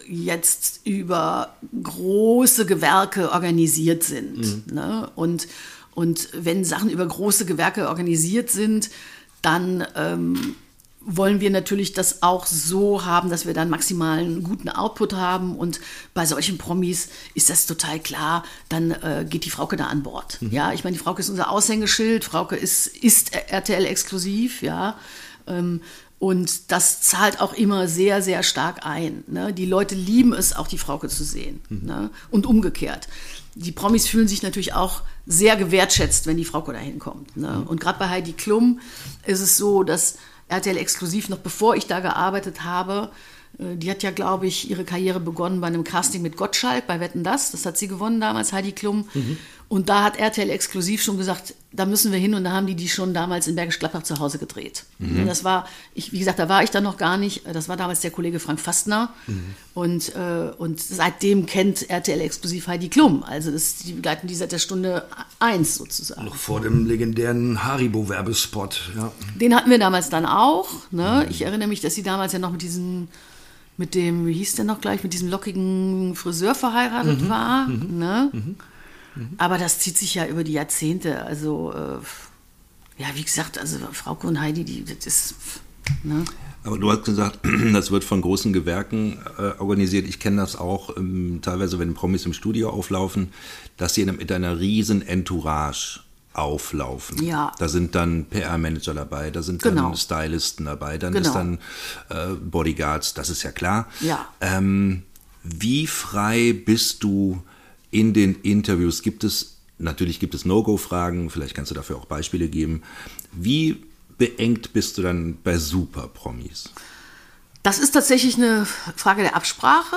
jetzt über große Gewerke organisiert sind. Mhm. Ne? Und, und wenn Sachen über große Gewerke organisiert sind, dann... Ähm, wollen wir natürlich das auch so haben, dass wir dann maximalen guten Output haben. Und bei solchen Promis ist das total klar, dann äh, geht die Frauke da an Bord. Mhm. Ja, ich meine, die Frauke ist unser Aushängeschild, Frauke ist, ist R T L-exklusiv, ja. Ähm, und das zahlt auch immer sehr, sehr stark ein. Ne? Die Leute lieben es, auch die Frauke zu sehen. Mhm. Ne? Und umgekehrt. Die Promis fühlen sich natürlich auch sehr gewertschätzt, wenn die Frauke da hinkommt. Ne? Mhm. Und gerade bei Heidi Klum ist es so, dass R T L exklusiv, noch bevor ich da gearbeitet habe, die hat ja, glaube ich, ihre Karriere begonnen bei einem Casting mit Gottschalk, bei Wetten, dass. Das hat sie gewonnen damals, Heidi Klum. Mhm. Und da hat R T L exklusiv schon gesagt, da müssen wir hin. Und da haben die die schon damals in Bergisch Gladbach zu Hause gedreht. Mhm. Und das war, ich, wie gesagt, da war ich dann noch gar nicht. Das war damals der Kollege Frank Fastner. Mhm. Und, äh, und seitdem kennt R T L exklusiv Heidi Klum. Also das, die begleiten die seit der Stunde eins sozusagen. Noch vor dem legendären Haribo-Werbespot. Ja. Den hatten wir damals dann auch. Ne? Mhm. Ich erinnere mich, dass sie damals ja noch mit diesem... mit dem, wie hieß der noch gleich, mit diesem lockigen Friseur verheiratet mhm, war. Mhm, ne? mhm, mhm. Aber das zieht sich ja über die Jahrzehnte. Also, äh, ja, wie gesagt, also Frauke und Heidi, die, das ist, ne? Aber du hast gesagt, das wird von großen Gewerken äh, organisiert. Ich kenne das auch ähm, teilweise, wenn Promis im Studio auflaufen, dass sie mit einer riesen Entourage auflaufen. Ja. Da sind dann P R-Manager dabei, da sind genau. dann Stylisten dabei, dann genau. ist dann äh, Bodyguards, das ist ja klar. Ja. Ähm, wie frei bist du in den Interviews? Gibt es, natürlich gibt es No-Go-Fragen, vielleicht kannst du dafür auch Beispiele geben. Wie beengt bist du dann bei Super-Promis? Das ist tatsächlich eine Frage der Absprache.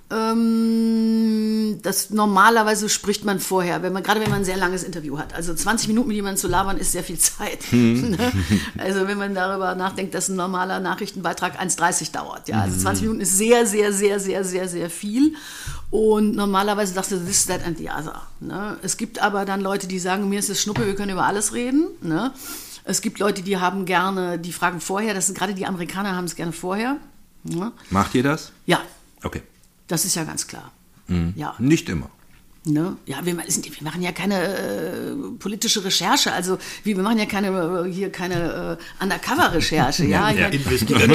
Das normalerweise spricht man vorher, wenn man, gerade wenn man ein sehr langes Interview hat. Also zwanzig Minuten mit jemandem zu labern ist sehr viel Zeit. Hm. Also wenn man darüber nachdenkt, dass ein normaler Nachrichtenbeitrag eins dreißig dauert. Ja, also zwanzig Minuten ist sehr, sehr, sehr, sehr, sehr, sehr viel. Und normalerweise sagst du, this, that and the other. Ne? Es gibt aber dann Leute, die sagen, mir ist es Schnuppe, wir können über alles reden. Ne? Es gibt Leute, die haben gerne, die fragen vorher, das sind gerade die Amerikaner, haben es gerne vorher. Ne? Macht ihr das? Ja. Okay. Das ist ja ganz klar. Mhm. Ja. Nicht immer. Ne? Ja, wir, sind, wir machen ja keine äh, politische Recherche, also wir machen ja keine, hier keine äh, Undercover-Recherche. ja, ja, ja,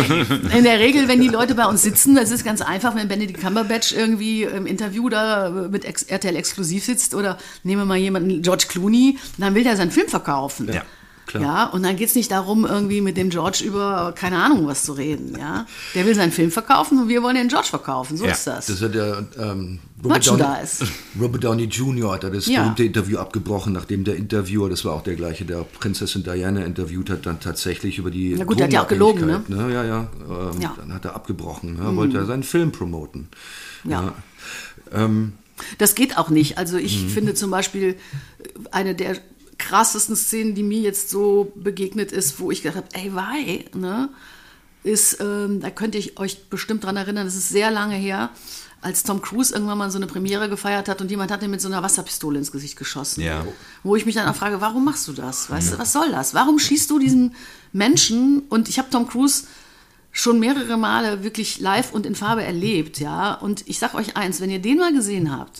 in der Regel, wenn die Leute bei uns sitzen, das ist ganz einfach, wenn Benedict Cumberbatch irgendwie im Interview da mit R T L exklusiv sitzt oder nehmen wir mal jemanden, George Clooney, dann will der seinen Film verkaufen. Ja. Klar. Ja, und dann geht es nicht darum, irgendwie mit dem George über keine Ahnung was zu reden. Ja? Der will seinen Film verkaufen und wir wollen den George verkaufen. So ja, ist das. Das hat der ähm, Robert, Downey, Robert Downey Junior hat das ja. berühmte Interview abgebrochen, nachdem der Interviewer, das war auch der gleiche, der Prinzessin Diana interviewt hat, dann tatsächlich über die Na gut, der hat ja auch gelogen, ne? ne? Ja, ja, ähm, ja. Dann hat er abgebrochen. Ne? Mhm. Wollte er seinen Film promoten. Ja. ja. Ähm, das geht auch nicht. Also ich mhm. finde zum Beispiel eine der krassesten Szenen, die mir jetzt so begegnet ist, wo ich gedacht habe, ey, wei, ne, ist, ähm, da könnt ihr euch bestimmt dran erinnern, das ist sehr lange her, als Tom Cruise irgendwann mal so eine Premiere gefeiert hat und jemand hat ihm mit so einer Wasserpistole ins Gesicht geschossen. Ja. Wo ich mich dann auch frage, warum machst du das? Weißt du, was soll das? Warum schießt du diesen Menschen? Und ich habe Tom Cruise schon mehrere Male wirklich live und in Farbe erlebt, ja, und ich sag euch eins, wenn ihr den mal gesehen habt,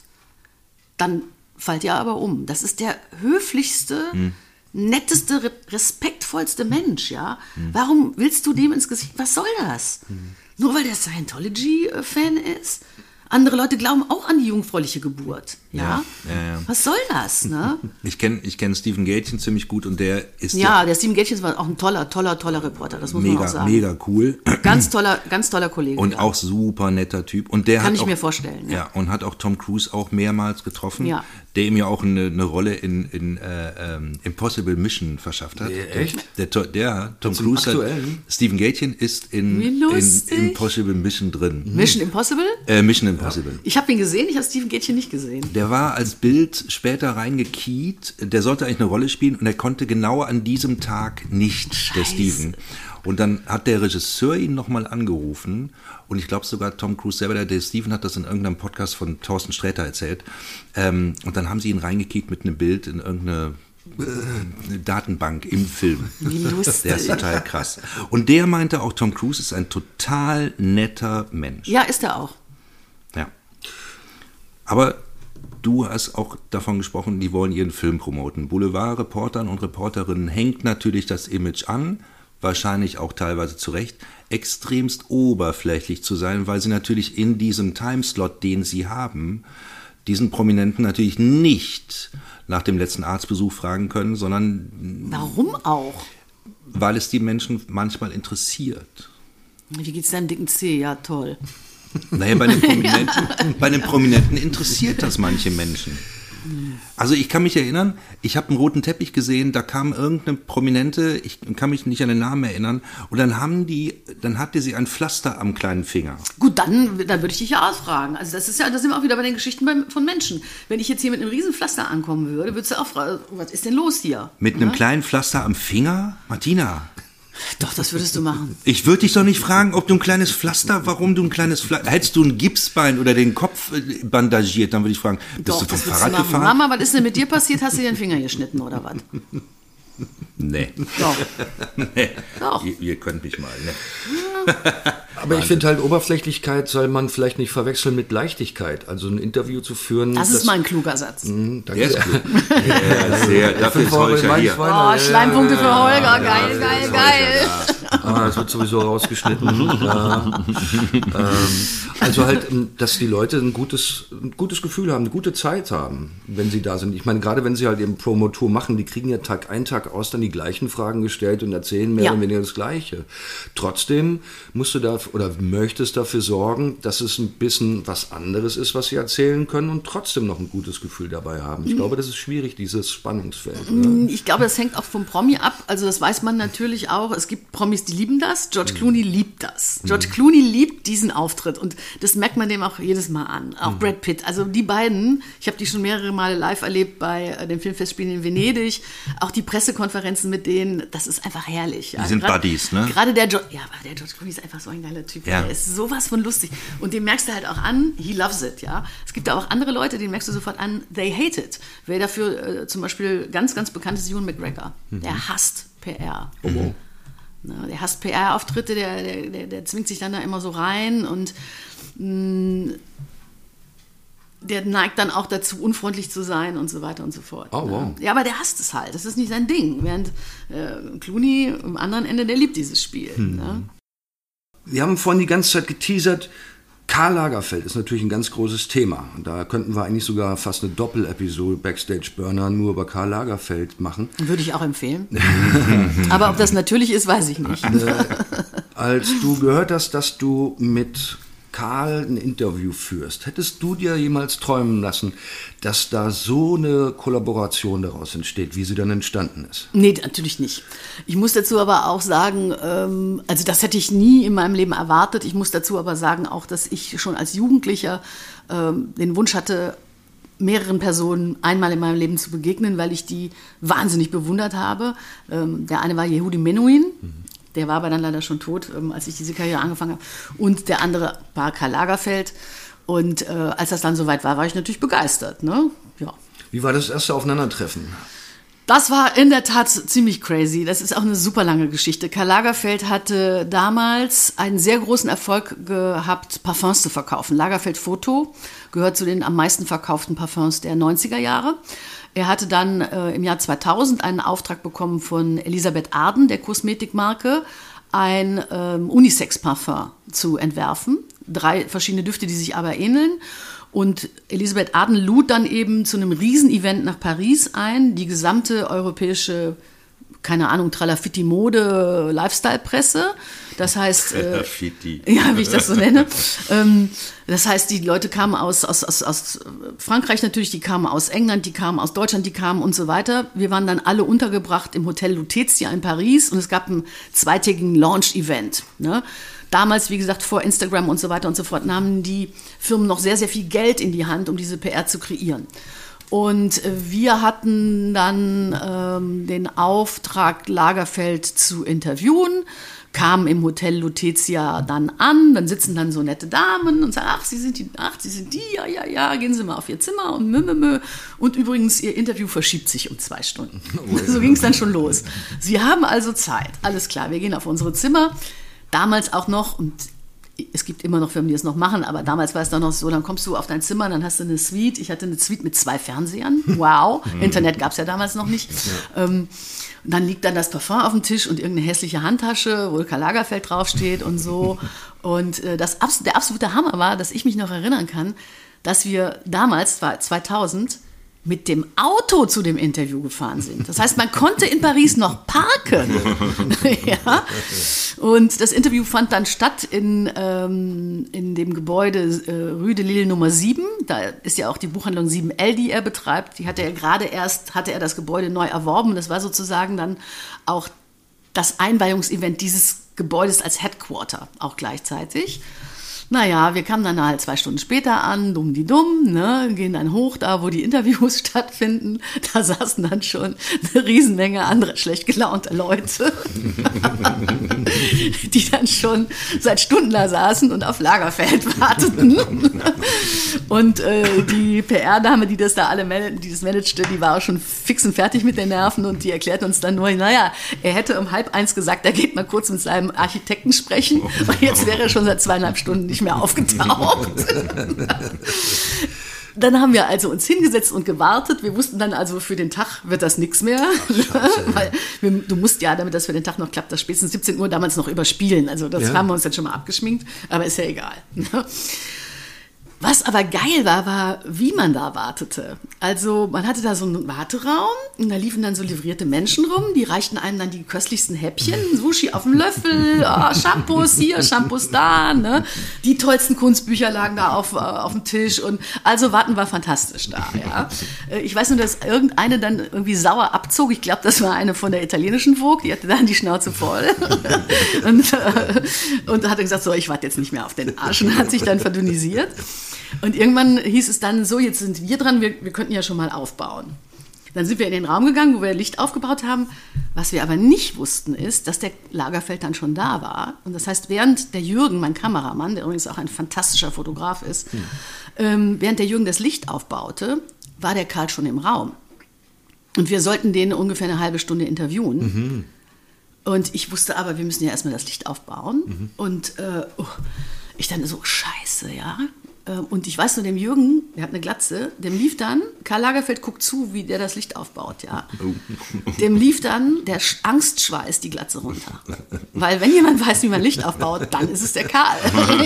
dann fallt ihr aber um. Das ist der höflichste, hm. netteste, respektvollste Mensch, ja. Hm. Warum willst du dem ins Gesicht? Was soll das? Hm. Nur weil der Scientology-Fan ist? Andere Leute glauben auch an die jungfräuliche Geburt. Ja? Ja, ja, ja. Was soll das? Ne? Ich kenne ich kenn Steven Gätchen ziemlich gut und der ist. Ja, der Steven Gätchen war auch ein toller, toller, toller Reporter, das muss mega, man auch sagen. Mega cool. Ganz toller, ganz toller Kollege. Und ja. auch super netter Typ. Und der Kann hat ich auch, mir vorstellen. Ja. ja, und hat auch Tom Cruise auch mehrmals getroffen, ja. der ihm ja auch eine, eine Rolle in, in äh, ähm, Impossible Mission verschafft hat. Der, echt? Der, der, der Tom Cruise hat, Steven Gätchen ist in, in Impossible Mission drin. Mission Impossible? Äh, Mission Impossible. Ja. Ich habe ihn gesehen, ich habe Steven Gätchen nicht gesehen. Der war als Bild später reingekiet, der sollte eigentlich eine Rolle spielen und er konnte genau an diesem Tag nicht, Scheiße. Der Steven. Und dann hat der Regisseur ihn nochmal angerufen und ich glaube sogar Tom Cruise selber, der, der Steven hat das in irgendeinem Podcast von Thorsten Sträter erzählt, ähm, und dann haben sie ihn reingekiet mit einem Bild in irgendeine eine Datenbank im Film. Wie lustig. Der ist total krass. Und der meinte auch, Tom Cruise ist ein total netter Mensch. Ja, ist er auch. Ja. Aber du hast auch davon gesprochen, die wollen ihren Film promoten. Boulevardreportern und Reporterinnen hängt natürlich das Image an wahrscheinlich auch teilweise zu Recht, extremst oberflächlich zu sein, weil sie natürlich in diesem Timeslot, den sie haben, diesen Prominenten natürlich nicht nach dem letzten Arztbesuch fragen können, sondern... Warum auch? Weil es die Menschen manchmal interessiert. Wie geht's deinem dicken Zeh? Ja, toll. Naja, bei den Prominenten, bei den Prominenten interessiert das manche Menschen. Also ich kann mich erinnern, ich habe einen roten Teppich gesehen, da kam irgendeine Prominente, ich kann mich nicht an den Namen erinnern, und dann haben die, dann hatte sie ein Pflaster am kleinen Finger. Gut, dann, dann würde ich dich ja ausfragen. Also das ist ja, da sind wir auch wieder bei den Geschichten bei, von Menschen. Wenn ich jetzt hier mit einem riesen Pflaster ankommen würde, würdest du auch fragen, was ist denn los hier? Mit einem ja? kleinen Pflaster am Finger? Martina? Doch, das würdest du machen. Ich würde dich doch nicht fragen, ob du ein kleines Pflaster, warum du ein kleines Pflaster, hättest du ein Gipsbein oder den Kopf bandagiert, dann würde ich fragen, bist doch, du vom das Fahrrad du gefahren? Mama, was ist denn mit dir passiert? Hast du dir den Finger geschnitten oder was? Nee. Doch. Nee. Doch. Ihr, ihr könnt mich mal, ne? Aber ich finde halt, Oberflächlichkeit soll man vielleicht nicht verwechseln mit Leichtigkeit. Also ein Interview zu führen... Das, das ist mal ein kluger Satz. Mh, danke. Der ist klug. Ja, sehr. Dafür ist Holger hier. Oh, Schleimpunkte für Holger. Geil, geil, geil. Ah, das wird sowieso rausgeschnitten. Ja. ähm, also halt, dass die Leute ein gutes, ein gutes Gefühl haben, eine gute Zeit haben, wenn sie da sind. Ich meine, gerade wenn sie halt eben Promotour machen, die kriegen ja Tag ein, Tag aus dann die gleichen Fragen gestellt und erzählen mehr ja. oder weniger das Gleiche. Trotzdem musst du da oder möchtest dafür sorgen, dass es ein bisschen was anderes ist, was sie erzählen können und trotzdem noch ein gutes Gefühl dabei haben. Ich glaube, das ist schwierig, dieses Spannungsfeld. Oder? Ich glaube, das hängt auch vom Promi ab. Also das weiß man natürlich auch. Es gibt Promis, die lieben das. George Clooney liebt das. George Clooney liebt diesen Auftritt und das merkt man dem auch jedes Mal an. Auch mhm. Brad Pitt. Also die beiden, ich habe die schon mehrere Male live erlebt bei den Filmfestspielen in Venedig. Auch die Pressekonferenzen mit denen, das ist einfach herrlich. Die sind Grad, Buddies, ne? Gerade der, jo- ja, aber der George Clooney ist einfach so ein geiler Typ. Ja. Der ist sowas von lustig. Und den merkst du halt auch an, he loves it, ja. Es gibt da auch andere Leute, den merkst du sofort an, they hate it. Wer dafür äh, zum Beispiel ganz, ganz bekannt ist, Ewan McGregor. Mhm. Der hasst P R. Mhm. Na, der hasst P R-Auftritte, der, der, der, der zwingt sich dann da immer so rein und mh, der neigt dann auch dazu, unfreundlich zu sein und so weiter und so fort. Oh, wow. Ja, aber der hasst es halt. Das ist nicht sein Ding. Während äh, Clooney am anderen Ende, der liebt dieses Spiel. Hm. Ne? Wir haben vorhin die ganze Zeit geteasert, Karl Lagerfeld ist natürlich ein ganz großes Thema. Und da könnten wir eigentlich sogar fast eine Doppel-Episode Backstage Burner nur über Karl Lagerfeld machen. Würde ich auch empfehlen. Aber ob das natürlich ist, weiß ich nicht. Äh, als du gehört hast, dass du mit Karl ein Interview führst, hättest du dir jemals träumen lassen, dass da so eine Kollaboration daraus entsteht, wie sie dann entstanden ist? Nee, natürlich nicht. Ich muss dazu aber auch sagen, ähm, also das hätte ich nie in meinem Leben erwartet. Ich muss dazu aber sagen auch, dass ich schon als Jugendlicher ähm, den Wunsch hatte, mehreren Personen einmal in meinem Leben zu begegnen, weil ich die wahnsinnig bewundert habe. Ähm, der eine war Yehudi Menuhin. Mhm. Der war aber dann leider schon tot, als ich diese Karriere angefangen habe. Und der andere war Karl Lagerfeld. Und äh, als das dann soweit war, war ich natürlich begeistert. Ne? Ja. Wie war das erste Aufeinandertreffen? Das war in der Tat ziemlich crazy. Das ist auch eine super lange Geschichte. Karl Lagerfeld hatte damals einen sehr großen Erfolg gehabt, Parfums zu verkaufen. Lagerfeld Photo gehört zu den am meisten verkauften Parfums der neunziger Jahre. Er hatte dann äh, im Jahr zweitausend einen Auftrag bekommen von Elisabeth Arden, der Kosmetikmarke, ein ähm, Unisex-Parfum zu entwerfen. Drei verschiedene Düfte, die sich aber ähneln. Und Elisabeth Arden lud dann eben zu einem Riesen-Event nach Paris ein, die gesamte europäische, keine Ahnung, Tralafitti-Mode, Lifestyle-Presse. Das heißt, äh, ja, wie ich das so nenne. ähm, das heißt, die Leute kamen aus, aus, aus, aus Frankreich natürlich, die kamen aus England, die kamen aus Deutschland, die kamen und so weiter. Wir waren dann alle untergebracht im Hotel Lutetia in Paris und es gab einen zweitägigen Launch-Event. Ne? Damals, wie gesagt, vor Instagram und so weiter und so fort, nahmen die Firmen noch sehr, sehr viel Geld in die Hand, um diese P R zu kreieren. Und wir hatten dann ähm, den Auftrag, Lagerfeld zu interviewen, kamen im Hotel Lutetia dann an, dann sitzen dann so nette Damen und sagen, ach, Sie sind die, ach, Sie sind die, ja, ja, ja, gehen Sie mal auf Ihr Zimmer und mö, mö, mö. Und übrigens, Ihr Interview verschiebt sich um zwei Stunden. So ging es dann schon los. Sie haben also Zeit, alles klar, wir gehen auf unsere Zimmer. Damals auch noch, und es gibt immer noch Firmen, die es noch machen, aber damals war es dann noch so, dann kommst du auf dein Zimmer, dann hast du eine Suite. Ich hatte eine Suite mit zwei Fernsehern. Wow, Internet gab es ja damals noch nicht. Ja. Ähm, und dann liegt dann das Parfum auf dem Tisch und irgendeine hässliche Handtasche, wo Karl Lagerfeld draufsteht und so. Und äh, das, der absolute Hammer war, dass ich mich noch erinnern kann, dass wir damals, war zweitausend, mit dem Auto zu dem Interview gefahren sind. Das heißt, man konnte in Paris noch parken. Ja. Und das Interview fand dann statt in, ähm, in dem Gebäude äh, Rue de Lille Nummer sieben. Da ist ja auch die Buchhandlung sieben L, die er betreibt. Die hatte er gerade erst, hatte er das Gebäude neu erworben. Das war sozusagen dann auch das Einweihungsevent dieses Gebäudes als Headquarter, auch gleichzeitig. Naja, wir kamen dann halt zwei Stunden später an, dumm die dumm, ne, gehen dann hoch, da wo die Interviews stattfinden. Da saßen dann schon eine Riesenmenge anderer schlecht gelaunter Leute, die dann schon seit Stunden da saßen und auf Lagerfeld warteten. Und äh, die P R-Dame, die das da alle man- die das managte, die war auch schon fix und fertig mit den Nerven und die erklärt uns dann nur, naja, er hätte um halb eins gesagt, er geht mal kurz mit seinem Architekten sprechen, weil jetzt wäre er schon seit zweieinhalb Stunden nicht mehr aufgetaucht. Dann haben wir also uns hingesetzt und gewartet. Wir wussten dann also, für den Tag wird das nichts mehr. Ach, weil wir, du musst ja, damit das für den Tag noch klappt, das spätestens siebzehn Uhr damals noch überspielen. Also das ja. haben wir uns jetzt schon mal abgeschminkt, aber ist ja egal. Was aber geil war, war, wie man da wartete. Also man hatte da so einen Warteraum und da liefen dann so livrierte Menschen rum, die reichten einem dann die köstlichsten Häppchen, Sushi auf dem Löffel, oh, Shampoos hier, Shampoos da, ne? Die tollsten Kunstbücher lagen da auf, auf dem Tisch und also warten war fantastisch da, ja. Ich weiß nur, dass irgendeine dann irgendwie sauer abzog, ich glaube, das war eine von der italienischen Vogue, die hatte dann die Schnauze voll und, und hat gesagt, so, ich warte jetzt nicht mehr auf den Arsch und hat sich dann verdünnisiert. Und irgendwann hieß es dann so, jetzt sind wir dran, wir, wir könnten ja schon mal aufbauen. Dann sind wir in den Raum gegangen, wo wir Licht aufgebaut haben. Was wir aber nicht wussten, ist, dass der Lagerfeld dann schon da war. Und das heißt, während der Jürgen, mein Kameramann, der übrigens auch ein fantastischer Fotograf ist, mhm. ähm, während der Jürgen das Licht aufbaute, war der Karl schon im Raum. Und wir sollten den ungefähr eine halbe Stunde interviewen. Mhm. Und ich wusste aber, wir müssen ja erstmal das Licht aufbauen. Mhm. Und äh, oh, ich dann so, scheiße, ja. Und ich weiß nur, dem Jürgen, der hat eine Glatze, dem lief dann, Karl Lagerfeld guckt zu, wie der das Licht aufbaut, ja. Dem lief dann der Angstschweiß die Glatze runter. Weil wenn jemand weiß, wie man Licht aufbaut, dann ist es der Karl.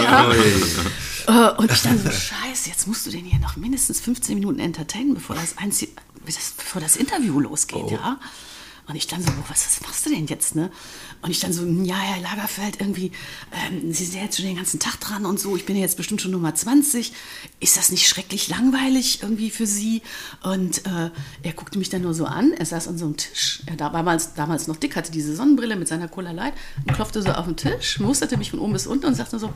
Ja. Und ich dann so, scheiße, jetzt musst du den hier noch mindestens fünfzehn Minuten entertainen, bevor das, Einzie- bevor das Interview losgeht, oh. ja. Und ich dann so, was, was machst du denn jetzt, ne? Und ich dann so, ja, Herr Lagerfeld, irgendwie, ähm, Sie sind ja jetzt schon den ganzen Tag dran und so, ich bin ja jetzt bestimmt schon Nummer zwanzig. Ist das nicht schrecklich langweilig irgendwie für Sie? Und äh, er guckte mich dann nur so an, er saß an so einem Tisch, er war damals, damals noch dick, hatte diese Sonnenbrille mit seiner Cola Light und klopfte so auf den Tisch, musterte mich von oben bis unten und sagte so,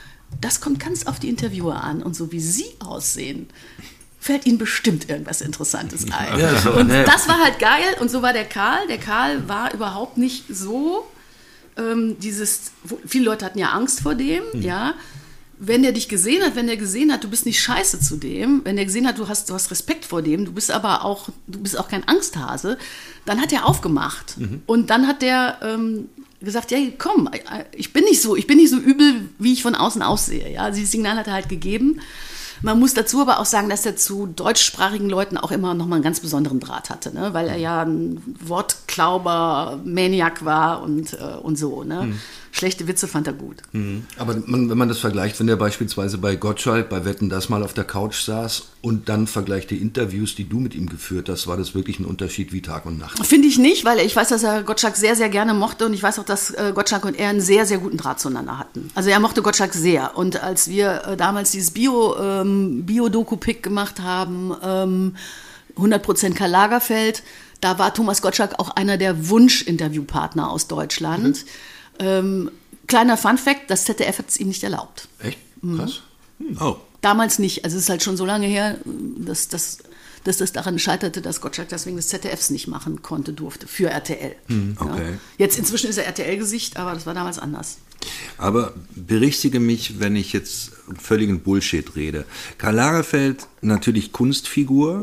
das kommt ganz auf die Interviewer an und so wie Sie aussehen, fällt Ihnen bestimmt irgendwas Interessantes ein. Ja, so, und ne. das war halt geil und so war der Karl. Der Karl war überhaupt nicht so, ähm, dieses, viele Leute hatten ja Angst vor dem, hm. ja. Wenn der dich gesehen hat, wenn der gesehen hat, du bist nicht scheiße zu dem, wenn der gesehen hat, du hast, du hast Respekt vor dem, du bist aber auch, du bist auch kein Angsthase, dann hat er aufgemacht. Mhm. Und dann hat der ähm, gesagt, ja, komm, ich bin nicht so, ich bin nicht so übel, wie ich von außen aussehe. Ja, dieses Signal hat er halt gegeben. Man muss dazu aber auch sagen, dass er zu deutschsprachigen Leuten auch immer noch mal einen ganz besonderen Draht hatte, ne? Weil er ja ein Wortklauber, Maniac war und, äh, und so. Ne? Mhm. Schlechte Witze fand er gut. Mhm. Aber man, wenn man das vergleicht, wenn er beispielsweise bei Gottschalk, bei Wetten, das mal auf der Couch saß und dann vergleicht die Interviews, die du mit ihm geführt hast, war das wirklich ein Unterschied wie Tag und Nacht? Finde ich nicht, weil ich weiß, dass er Gottschalk sehr, sehr gerne mochte und ich weiß auch, dass äh, Gottschalk und er einen sehr, sehr guten Draht zueinander hatten. Also er mochte Gottschalk sehr und als wir äh, damals dieses Bio, ähm, Bio-Doku-Pick gemacht haben, ähm, hundert Prozent Karl Lagerfeld, da war Thomas Gottschalk auch einer der Wunsch-Interviewpartner aus Deutschland. Mhm. Ähm, kleiner Fun-Fact, das Z D F hat es ihm nicht erlaubt. Echt? Krass. Mhm. Oh. Damals nicht, also es ist halt schon so lange her, dass, dass, dass das daran scheiterte, dass Gottschalk das wegen des Z D Fs nicht machen konnte, durfte, für R T L. Mhm. Okay. Ja. Jetzt inzwischen ist er R T L-Gesicht, aber das war damals anders. Aber berichtige mich, wenn ich jetzt völligen Bullshit rede. Karl Lagerfeld, natürlich Kunstfigur,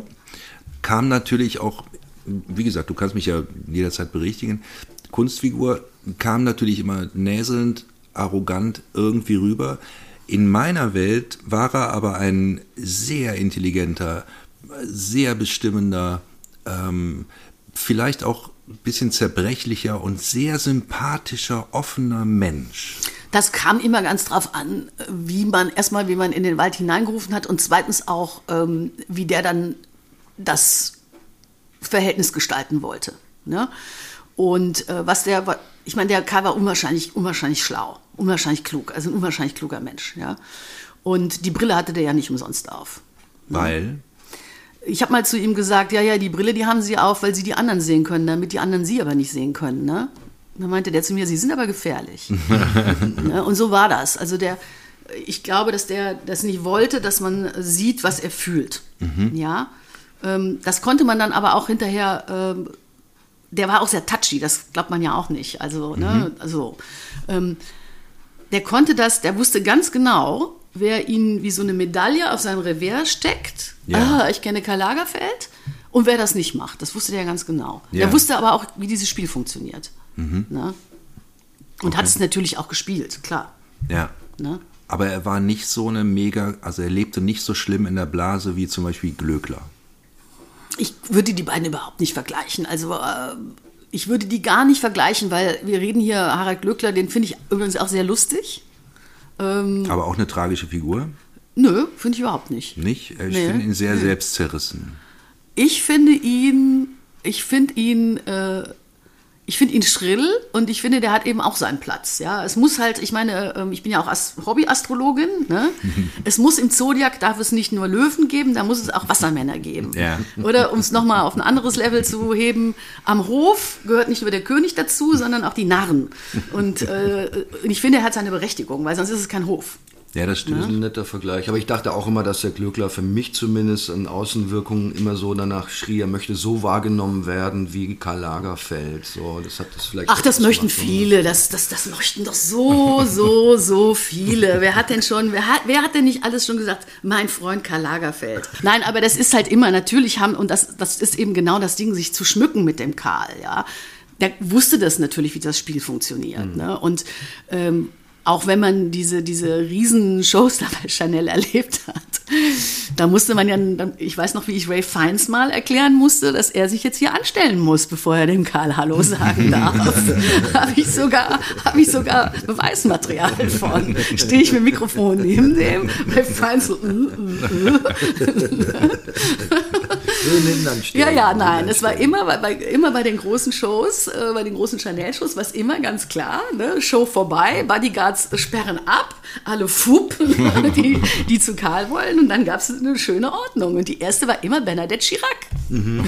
kam natürlich auch, wie gesagt, du kannst mich ja jederzeit berichtigen, Kunstfigur kam natürlich immer näselnd arrogant irgendwie rüber. In meiner Welt war er aber ein sehr intelligenter, sehr bestimmender, ähm, vielleicht auch ein bisschen zerbrechlicher und sehr sympathischer, offener Mensch. Das kam immer ganz drauf an, wie man erstmal, wie man in den Wald hineingerufen hat und zweitens auch, ähm, wie der dann das Verhältnis gestalten wollte. Ne? Und äh, was der, ich meine, der Karl war unwahrscheinlich, unwahrscheinlich schlau, unwahrscheinlich klug, also ein unwahrscheinlich kluger Mensch. Ja? Und die Brille hatte der ja nicht umsonst auf. Weil? Ne? Ich habe mal zu ihm gesagt, ja, ja, die Brille, die haben sie auf, weil sie die anderen sehen können, damit die anderen sie aber nicht sehen können. Ne? Dann meinte der zu mir, sie sind aber gefährlich. Ne? Und so war das. Also der, ich glaube, dass der das nicht wollte, dass man sieht, was er fühlt. Mhm. Ja, ähm, das konnte man dann aber auch hinterher, ähm, der war auch sehr touchy, das glaubt man ja auch nicht. Also, ne? Mhm. also ähm, der konnte das, der wusste ganz genau, wer ihn wie so eine Medaille auf sein Revers steckt. Ja. Ah, ich kenne Karl Lagerfeld. Und wer das nicht macht, das wusste der ganz genau. Ja. Der wusste aber auch, wie dieses Spiel funktioniert. Mhm. Ne? Und okay. hat es natürlich auch gespielt, klar. Ja. Ne? Aber er war nicht so eine mega, also er lebte nicht so schlimm in der Blase wie zum Beispiel Glöckler. Ich würde die beiden überhaupt nicht vergleichen. Also äh, ich würde die gar nicht vergleichen, weil wir reden hier, Harald Glöckler, den finde ich übrigens auch sehr lustig. Ähm, Aber auch eine tragische Figur? Nö, finde ich überhaupt nicht. Nicht? Ich nee. finde ihn sehr nee. selbstzerrissen. Ich finde ihn, ich finde ihn, äh, ich finde ihn schrill und ich finde, der hat eben auch seinen Platz. Ja, es muss halt, ich meine, äh, ich bin ja auch Ast- Hobby-Astrologin. Ne? Es muss im Zodiac, darf es nicht nur Löwen geben, da muss es auch Wassermänner geben. Ja. Oder um es nochmal auf ein anderes Level zu heben, am Hof gehört nicht nur der König dazu, sondern auch die Narren. Und äh, ich finde, er hat seine Berechtigung, weil sonst ist es kein Hof. Ja, das stimmt. Das ist ein netter Vergleich. Aber ich dachte auch immer, dass der Glöckler für mich zumindest an Außenwirkungen immer so danach schrie, er möchte so wahrgenommen werden wie Karl Lagerfeld. So, das hat das vielleicht. Ach, das möchten viele. Das, das, das möchten doch so, so, so viele. Wer hat denn schon, wer hat, wer hat denn nicht alles schon gesagt, mein Freund Karl Lagerfeld? Nein, aber das ist halt immer, natürlich haben, und das, das ist eben genau das Ding, sich zu schmücken mit dem Karl, ja. Der wusste das natürlich, wie das Spiel funktioniert, mhm. ne? Und, ähm, auch wenn man diese, diese Riesenshows da bei Chanel erlebt hat, da musste man ja, ich weiß noch, wie ich Ray Fiennes mal erklären musste, dass er sich jetzt hier anstellen muss, bevor er dem Karl Hallo sagen darf. habe ich sogar, habe ich sogar Beweismaterial von. Stehe ich mit dem Mikrofon neben dem, Ray Fiennes so, uh, uh, uh. Ja, ja, nein, es war immer bei, immer bei den großen Shows, äh, bei den großen Chanel-Shows, war es immer ganz klar, ne? Show vorbei, Bodyguards sperren ab, alle Fupp, die, die zu Karl wollen, und dann gab es eine schöne Ordnung. Und die erste war immer Bernadette Chirac. Mhm.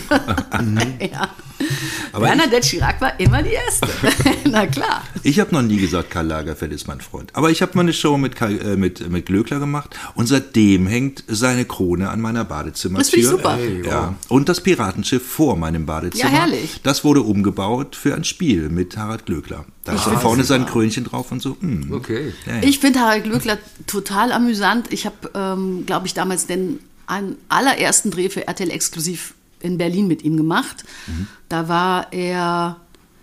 ja. Aber Bernadette ich, Chirac war immer die erste. Na klar. Ich habe noch nie gesagt, Karl Lagerfeld ist mein Freund. Aber ich habe mal eine Show mit, Karl, äh, mit, mit Glöckler gemacht und seitdem hängt seine Krone an meiner Badezimmertür. Das finde ich super. Hey, ja. Und das Piratenschiff vor meinem Badezimmer. Ja, herrlich. Das wurde umgebaut für ein Spiel mit Harald Glöckler. Da ist ah, vorne sein Krönchen drauf und so. Mh. Okay. Ja, ja. Ich finde Harald Glöckler total amüsant. Ich habe, ähm, glaube ich, damals den einen allerersten Dreh für R T L exklusiv in Berlin mit ihm gemacht. Mhm. Da war er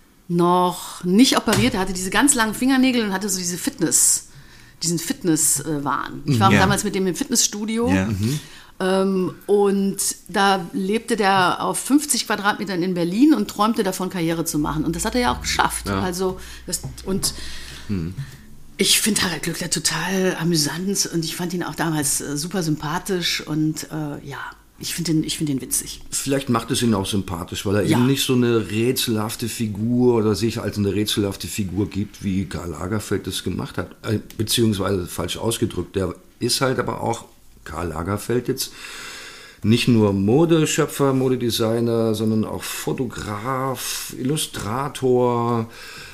noch nicht operiert. Er hatte diese ganz langen Fingernägel und hatte so diese Fitness, diesen Fitnesswahn. Ich war ja. damals mit ihm im Fitnessstudio. Ja. Mhm. Ähm, und da lebte der auf fünfzig Quadratmetern in Berlin und träumte davon, Karriere zu machen. Und das hat er ja auch geschafft. Ja. Also, das, und hm. ich finde Harald Glöckler total amüsant und ich fand ihn auch damals äh, super sympathisch und äh, ja, ich finde ihn, ich find ihn witzig. Vielleicht macht es ihn auch sympathisch, weil er ja. eben nicht so eine rätselhafte Figur oder sich als eine rätselhafte Figur gibt, wie Karl Lagerfeld das gemacht hat. Äh, beziehungsweise falsch ausgedrückt. Der ist halt aber auch Karl Lagerfeld jetzt nicht nur Modeschöpfer, Modedesigner, sondern auch Fotograf, Illustrator,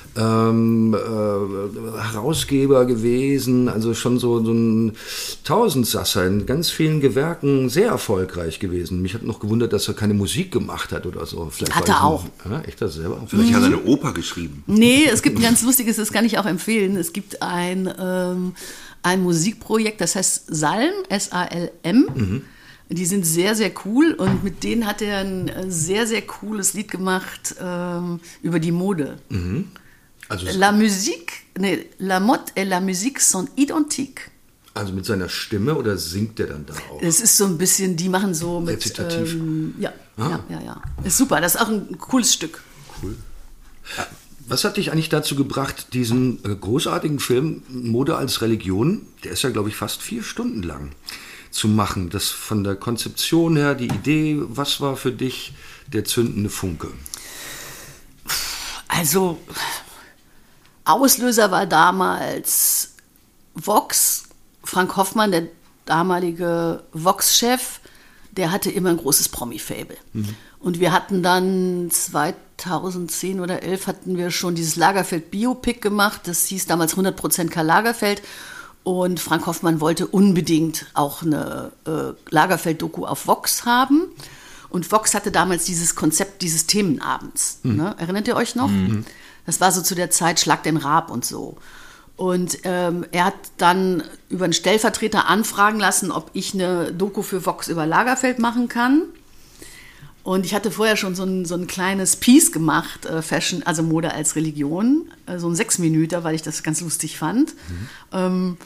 ähm, äh, Herausgeber gewesen, also schon so, so ein Tausendsasser in ganz vielen Gewerken, sehr erfolgreich gewesen. Mich hat noch gewundert, dass er keine Musik gemacht hat oder so. Vielleicht hat er auch. Ein, ja, echt, das selber? Vielleicht mhm. hat er eine Oper geschrieben. Nee, es gibt ein ganz lustiges, das kann ich auch empfehlen. Es gibt ein, ähm, ein Musikprojekt, das heißt Salm, S A L M. Mhm. Die sind sehr, sehr cool und mit denen hat er ein sehr, sehr cooles Lied gemacht ähm, über die Mode. Mhm. Also La musique nee, la mode et la musique sont identiques. Also mit seiner Stimme oder singt der dann da auch? Es ist so ein bisschen, die machen so mit... Rezitativ. Ähm, ja, Ah. ja, ja, ja. Ist super, das ist auch ein cooles Stück. Cool. Was hat dich eigentlich dazu gebracht, diesen äh, großartigen Film Mode als Religion, der ist ja, glaube ich, fast vier Stunden lang, zu machen? Das von der Konzeption her, die Idee, was war für dich der zündende Funke? Also, Auslöser war damals Vox. Frank Hoffmann, der damalige Vox-Chef, der hatte immer ein großes Promi-Fable. Mhm. Und wir hatten dann zweitausendzehn oder elf hatten wir schon dieses Lagerfeld-Biopic gemacht. Das hieß damals hundert Prozent Karl Lagerfeld. Und Frank Hoffmann wollte unbedingt auch eine äh, Lagerfeld-Doku auf Vox haben. Und Vox hatte damals dieses Konzept dieses Themenabends. Mhm. Ne? Erinnert ihr euch noch? Mhm. Das war so zu der Zeit Schlag den Raab und so. Und ähm, er hat dann über einen Stellvertreter anfragen lassen, ob ich eine Doku für Vox über Lagerfeld machen kann. Und ich hatte vorher schon so ein, so ein kleines Piece gemacht, äh, Fashion, also Mode als Religion, äh, so ein Sechsminüter, weil ich das ganz lustig fand. Mhm. Ähm,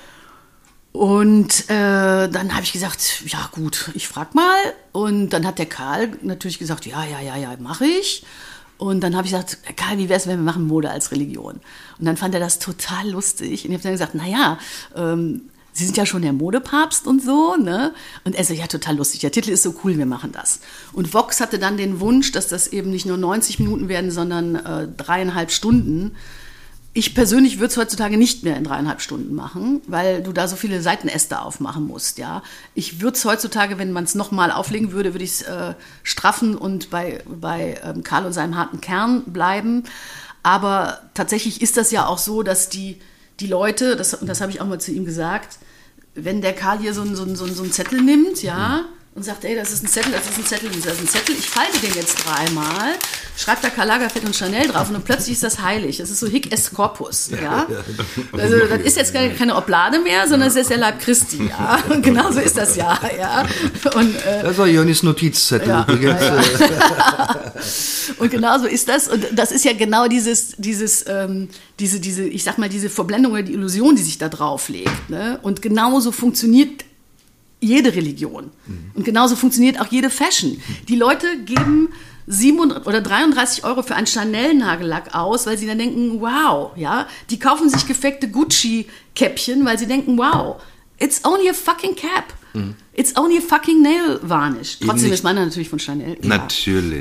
und äh, dann habe ich gesagt, ja gut, ich frag mal. Und dann hat der Karl natürlich gesagt, ja, ja, ja, ja, mache ich. Und dann habe ich gesagt, Karl, wie wäre es, wenn wir machen Mode als Religion? Und dann fand er das total lustig. Und ich habe dann gesagt, naja, ähm, Sie sind ja schon der Modepapst und so, ne? Und er so, ja, total lustig. Der Titel ist so cool, wir machen das. Und Vox hatte dann den Wunsch, dass das eben nicht nur neunzig Minuten werden, sondern äh, dreieinhalb Stunden. Ich persönlich würde es heutzutage nicht mehr in dreieinhalb Stunden machen, weil du da so viele Seitenäste aufmachen musst, ja. Ich würde es heutzutage, wenn man es nochmal auflegen würde, würde ich es äh, straffen und bei, bei ähm, Karl und seinem harten Kern bleiben. Aber tatsächlich ist das ja auch so, dass die, die Leute, das, und das habe ich auch mal zu ihm gesagt, wenn der Karl hier so einen so einen, so einen, so einen Zettel nimmt, ja, und sagt, ey, das ist ein Zettel, das ist ein Zettel, das ist ein Zettel, ich falte den jetzt dreimal, schreibt da Karl Lagerfeld und Chanel drauf und dann plötzlich ist das heilig. Das ist so Hic est Corpus, ja. Also das ist jetzt keine, keine Oblade mehr, sondern es ist der Leib Christi, ja. Und genau so ist das ja, ja. Und, äh, das war Jönis Notizzettel ja, übrigens. Ja, ja. Und genau so ist das. Und das ist ja genau dieses, dieses, ähm, diese, diese, ich sag mal, diese Verblendung oder die Illusion, die sich da drauf legt. Ne? Und genauso funktioniert jede Religion. Mhm. Und genauso funktioniert auch jede Fashion. Die Leute geben siebenunddreißig oder dreiunddreißig Euro für einen Chanel-Nagellack aus, weil sie dann denken, wow, ja. Die kaufen sich gefakte Gucci-Käppchen, weil sie denken, wow, it's only a fucking cap. Mhm. It's only a fucking nail varnish. Trotzdem ist meiner natürlich von Chanel. Ja. Natürlich.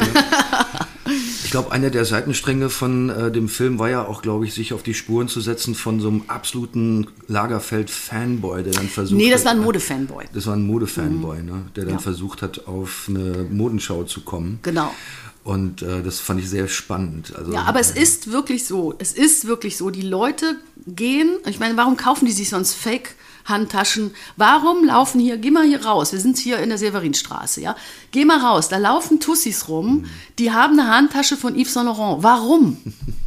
Ich glaube, einer der Seitenstränge von äh, dem Film war ja auch, glaube ich, sich auf die Spuren zu setzen von so einem absoluten Lagerfeld-Fanboy, der dann versucht Nee, das hat, war ein Mode-Fanboy. Das war ein Mode-Fanboy, mhm. ne? Der dann ja. versucht hat, auf eine Modenschau zu kommen. Genau. Und äh, das fand ich sehr spannend. Also, ja, aber es ist wirklich so. Es ist wirklich so. Die Leute gehen, ich meine, warum kaufen die sich sonst Fake Handtaschen? Warum laufen hier, geh mal hier raus, wir sind hier in der Severinstraße, ja? Geh mal raus, da laufen Tussis rum, die haben eine Handtasche von Yves Saint Laurent. Warum?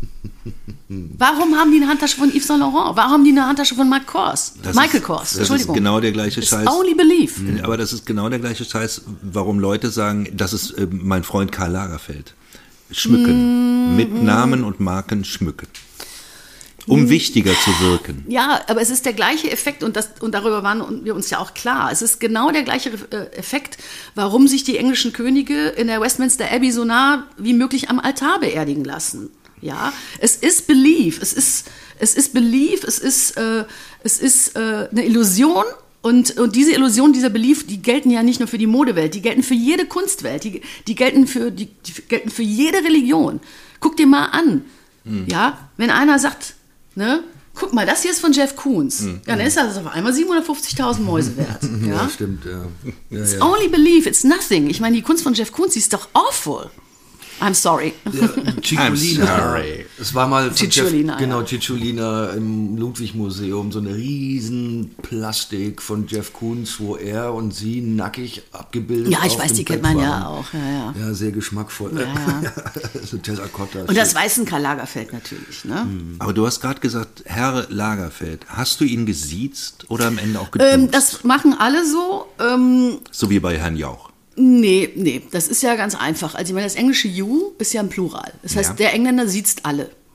Warum haben die eine Handtasche von Yves Saint Laurent? Warum haben die eine Handtasche von Mike Kors? Das Michael ist, Kors, das Entschuldigung. Das ist genau der gleiche It's Scheiß. Only belief. Aber das ist genau der gleiche Scheiß, warum Leute sagen, das ist äh, mein Freund Karl Lagerfeld. Schmücken. Mm. Mit Namen und Marken schmücken. Um wichtiger zu wirken. Ja, aber es ist der gleiche Effekt und, das, und darüber waren wir uns ja auch klar. Es ist genau der gleiche Effekt, warum sich die englischen Könige in der Westminster Abbey so nah wie möglich am Altar beerdigen lassen. Ja, es ist Belief, es ist, es ist Belief, es ist, äh, es ist äh, eine Illusion. Und, und diese Illusion, dieser Belief, die gelten ja nicht nur für die Modewelt, die gelten für jede Kunstwelt, die, die, gelten, für, die, die gelten für jede Religion. Guck dir mal an, hm. ja, wenn einer sagt, ne, guck mal, das hier ist von Jeff Koons, hm. ja, dann ist das auf einmal siebenhundertfünfzigtausend Mäuse wert. Ja, ja stimmt, ja. ja It's ja. only belief, it's nothing. Ich meine, die Kunst von Jeff Koons, die ist doch awful. I'm sorry. Ja, Cicciolina. I'm sorry. Es war mal von Cicciolina, Jeff, genau, ja. Cicciolina im Ludwig-Museum, so eine riesen Plastik von Jeff Koons, wo er und sie nackig abgebildet Ja, ich auf weiß, dem die kennt Bett man waren. ja auch. Ja, ja. Ja, sehr geschmackvoll. Ja, ja. So Terrakotta. Und das weiß ein Karl Lagerfeld natürlich. Ne? Aber du hast gerade gesagt, Herr Lagerfeld, hast du ihn gesiezt oder am Ende auch geduzt? Ähm, das machen alle so. Ähm, so wie bei Herrn Jauch. Nee, nee, das ist ja ganz einfach. Also ich meine, das englische You ist ja ein Plural. Das heißt, Ja. der Engländer siezt alle.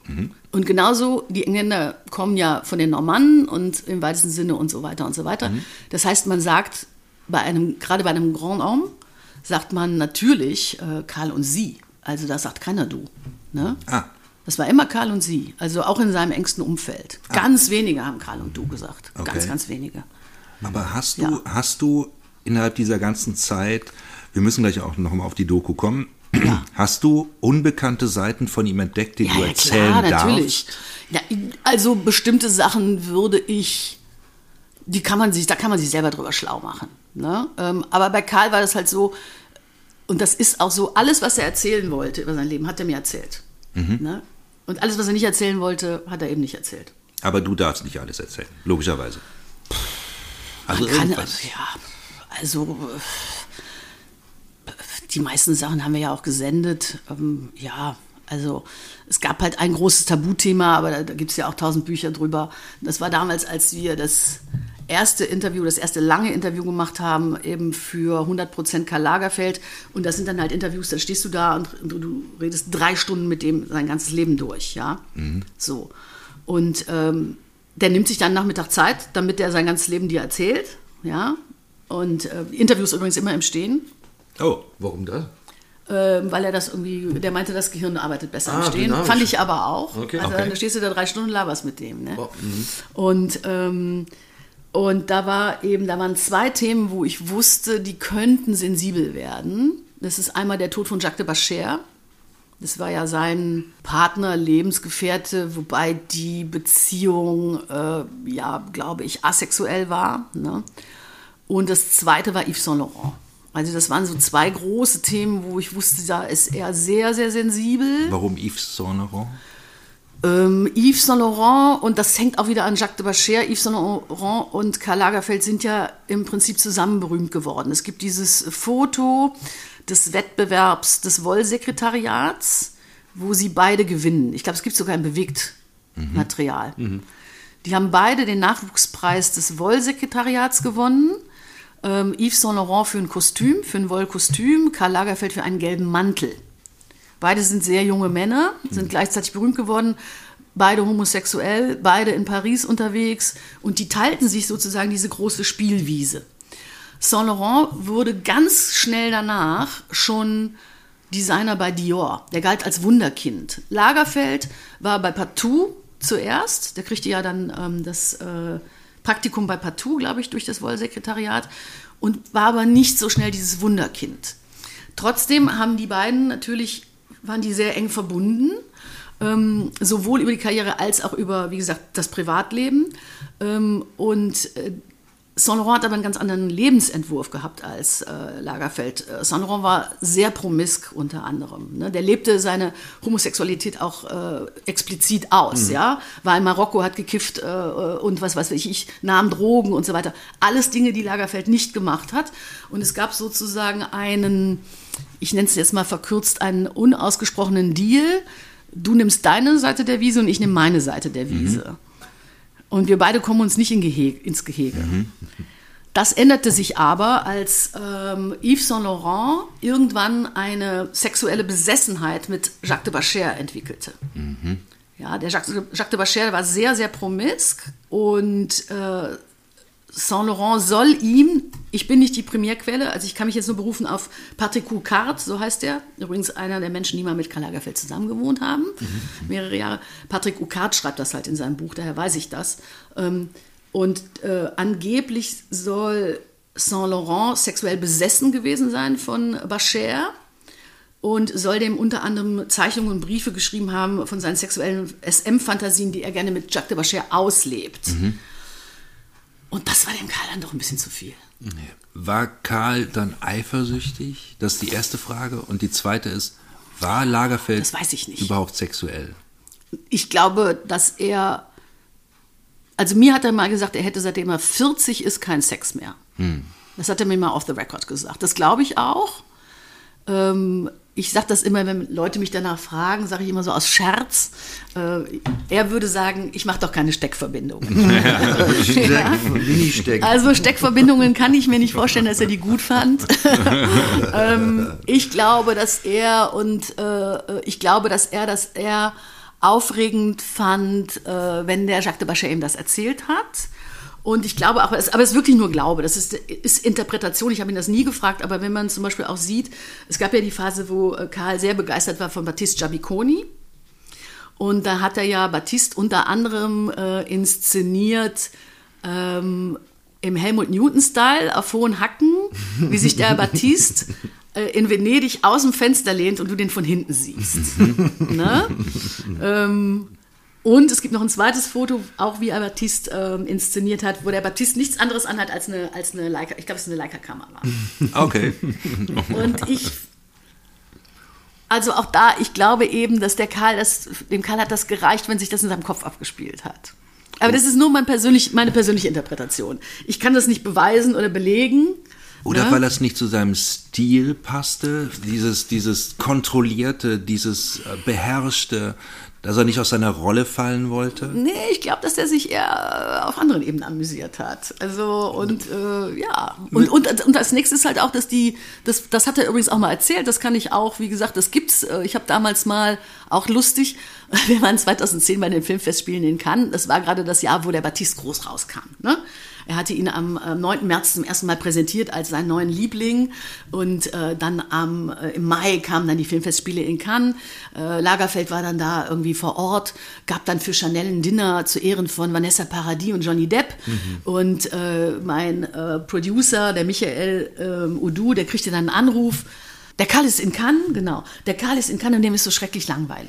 Mhm. Und genauso, die Engländer kommen ja von den Normannen und im weitesten Sinne und so weiter und so weiter. Mhm. Das heißt, man sagt, bei einem, gerade bei einem Grand Homme, sagt man natürlich äh, Karl und Sie. Also da sagt keiner du. Ne? Ah. Das war immer Karl und Sie, also auch in seinem engsten Umfeld. Ah. Ganz wenige haben Karl und du gesagt. Okay. Ganz, ganz wenige. Aber hast du, ja. hast du innerhalb dieser ganzen Zeit, wir müssen gleich auch noch mal auf die Doku kommen, ja. hast du unbekannte Seiten von ihm entdeckt, die ja, du ja, erzählen klar, darfst? Natürlich. Ja, also bestimmte Sachen würde ich, die kann man sich, da kann man sich selber drüber schlau machen. Ne? Ähm, aber bei Karl war das halt so, und das ist auch so, alles, was er erzählen wollte über sein Leben, hat er mir erzählt. Mhm. Ne? Und alles, was er nicht erzählen wollte, hat er eben nicht erzählt. Aber du darfst nicht alles erzählen, logischerweise. Also Man irgendwas. Kann, ja, also die meisten Sachen haben wir ja auch gesendet. Ähm, ja, also es gab halt ein großes Tabuthema, aber da, da gibt es ja auch tausend Bücher drüber. Das war damals, als wir das erste Interview, das erste lange Interview gemacht haben, eben für hundert Prozent Karl Lagerfeld. Und das sind dann halt Interviews, da stehst du da und du, du redest drei Stunden mit dem sein ganzes Leben durch, ja. Mhm. So. Und ähm, der nimmt sich dann Nachmittag Zeit, damit er sein ganzes Leben dir erzählt, ja. Und äh, Interviews übrigens immer im Stehen. Oh, warum das? Ähm, weil er das irgendwie, der meinte, das Gehirn arbeitet besser ah, im Stehen. Fand ich aber auch. Okay. Also okay. Da stehst du da drei Stunden und laberst mit dem, ne. Oh, und ähm, Und da war eben, da waren zwei Themen, wo ich wusste, die könnten sensibel werden. Das ist einmal der Tod von Jacques de Bachère. Das war ja sein Partner, Lebensgefährte, wobei die Beziehung, äh, ja, glaube ich, asexuell war. Ne? Und das zweite war Yves Saint Laurent. Also das waren so zwei große Themen, wo ich wusste, da ist er sehr, sehr sensibel. Warum Yves Saint Laurent? Ähm, Yves Saint Laurent, und das hängt auch wieder an Jacques de Bachère, Yves Saint Laurent und Karl Lagerfeld sind ja im Prinzip zusammen berühmt geworden. Es gibt dieses Foto des Wettbewerbs des Wollsekretariats, wo sie beide gewinnen. Ich glaube, es gibt sogar ein Bewegtmaterial. Mhm. Die haben beide den Nachwuchspreis des Wollsekretariats gewonnen. Ähm, Yves Saint Laurent für ein Kostüm, für ein Wollkostüm, Karl Lagerfeld für einen gelben Mantel. Beide sind sehr junge Männer, sind gleichzeitig berühmt geworden, beide homosexuell, beide in Paris unterwegs und die teilten sich sozusagen diese große Spielwiese. Saint Laurent wurde ganz schnell danach schon Designer bei Dior. Der galt als Wunderkind. Lagerfeld war bei Patou zuerst, der kriegte ja dann ähm, das äh, Praktikum bei Patou, glaube ich, durch das Wollsekretariat und war aber nicht so schnell dieses Wunderkind. Trotzdem haben die beiden natürlich waren die sehr eng verbunden, ähm, sowohl über die Karriere als auch über, wie gesagt, das Privatleben. Ähm, und äh, Saint Laurent hat aber einen ganz anderen Lebensentwurf gehabt als äh, Lagerfeld. Äh, Saint Laurent war sehr promisk unter anderem. Ne? Der lebte seine Homosexualität auch äh, explizit aus. Mhm. Ja? War in Marokko, hat gekifft äh, und was weiß ich, ich nahm Drogen und so weiter. Alles Dinge, die Lagerfeld nicht gemacht hat. Und es gab sozusagen einen, ich nenne es jetzt mal verkürzt, einen unausgesprochenen Deal. Du nimmst deine Seite der Wiese und ich nehme meine Seite der Wiese. Mhm. Und wir beide kommen uns nicht in Gehege, ins Gehege. Mhm. Das änderte sich aber, als ähm, Yves Saint Laurent irgendwann eine sexuelle Besessenheit mit Jacques de Bachère entwickelte. Mhm. Ja, der Jacques, Jacques de Bachère war sehr, sehr promisk und äh, Saint Laurent soll ihm, ich bin nicht die Primärquelle, also ich kann mich jetzt nur berufen auf Patrick Coulthard, so heißt er, übrigens einer der Menschen, die mal mit Karl Lagerfeld zusammen gewohnt haben, mhm. mehrere Jahre. Patrick Coulthard schreibt das halt in seinem Buch, daher weiß ich das. Und äh, angeblich soll Saint Laurent sexuell besessen gewesen sein von Bachère und soll dem unter anderem Zeichnungen und Briefe geschrieben haben von seinen sexuellen S M-Fantasien, die er gerne mit Jacques de Bachère auslebt. Mhm. Und das war dem Karl dann doch ein bisschen zu viel. War Karl dann eifersüchtig? Das ist die erste Frage. Und die zweite ist, war Lagerfeld das weiß ich nicht. überhaupt sexuell? Ich glaube, dass er, also mir hat er mal gesagt, er hätte seitdem er vierzig ist kein Sex mehr. Hm. Das hat er mir mal off the record gesagt. Das glaube ich auch. Ähm, ich sage das immer, wenn Leute mich danach fragen, sage ich immer so aus Scherz. Äh, er würde sagen, ich mache doch keine Steckverbindungen. Ja. Ja. Also Steckverbindungen kann ich mir nicht vorstellen, dass er die gut fand. ähm, ich glaube, dass er und äh, ich glaube, dass er, dass er aufregend fand, äh, wenn der Jacques de Bachet ihm das erzählt hat. Und ich glaube auch, aber es ist wirklich nur Glaube, das ist, ist Interpretation, ich habe ihn das nie gefragt, aber wenn man zum Beispiel auch sieht, es gab ja die Phase, wo Karl sehr begeistert war von Battiste Giabiconi und da hat er ja Battiste unter anderem äh, inszeniert ähm, im Helmut Newton-Style auf hohen Hacken, wie sich der Battiste äh, in Venedig aus dem Fenster lehnt und du den von hinten siehst. Ne? ähm, Und es gibt noch ein zweites Foto, auch wie er Battiste ähm, inszeniert hat, wo der Battiste nichts anderes anhat als eine, als eine Leica, ich glaube, es ist eine Leica-Kamera. Okay. Und ich, also auch da, ich glaube eben, dass der Karl, das, dem Karl hat das gereicht, wenn sich das in seinem Kopf abgespielt hat. Aber das ist nur mein persönlich, meine persönliche Interpretation. Ich kann das nicht beweisen oder belegen. Oder ne? weil das nicht zu seinem Stil passte, dieses, dieses kontrollierte, dieses beherrschte, dass er nicht aus seiner Rolle fallen wollte? Nee, ich glaube, dass der sich eher auf anderen Ebenen amüsiert hat. Also, und äh, ja. Und, und, und als nächstes halt auch, dass die, das, das hat er übrigens auch mal erzählt, das kann ich auch, wie gesagt, das gibt's. Ich habe damals mal, auch lustig, wir waren zweitausendzehn bei den Filmfestspielen in Cannes, das war gerade das Jahr, wo der Battiste groß rauskam, ne? Er hatte ihn am neunten März zum ersten Mal präsentiert als seinen neuen Liebling und äh, dann am, äh, im Mai kamen dann die Filmfestspiele in Cannes. Äh, Lagerfeld war dann da irgendwie vor Ort, gab dann für Chanel ein Dinner zu Ehren von Vanessa Paradis und Johnny Depp. Mhm. Und äh, mein äh, Producer, der Michael äh, Oudou, der kriegte dann einen Anruf. Der Karl ist in Cannes, genau. Der Karl ist in Cannes und dem ist so schrecklich langweilig.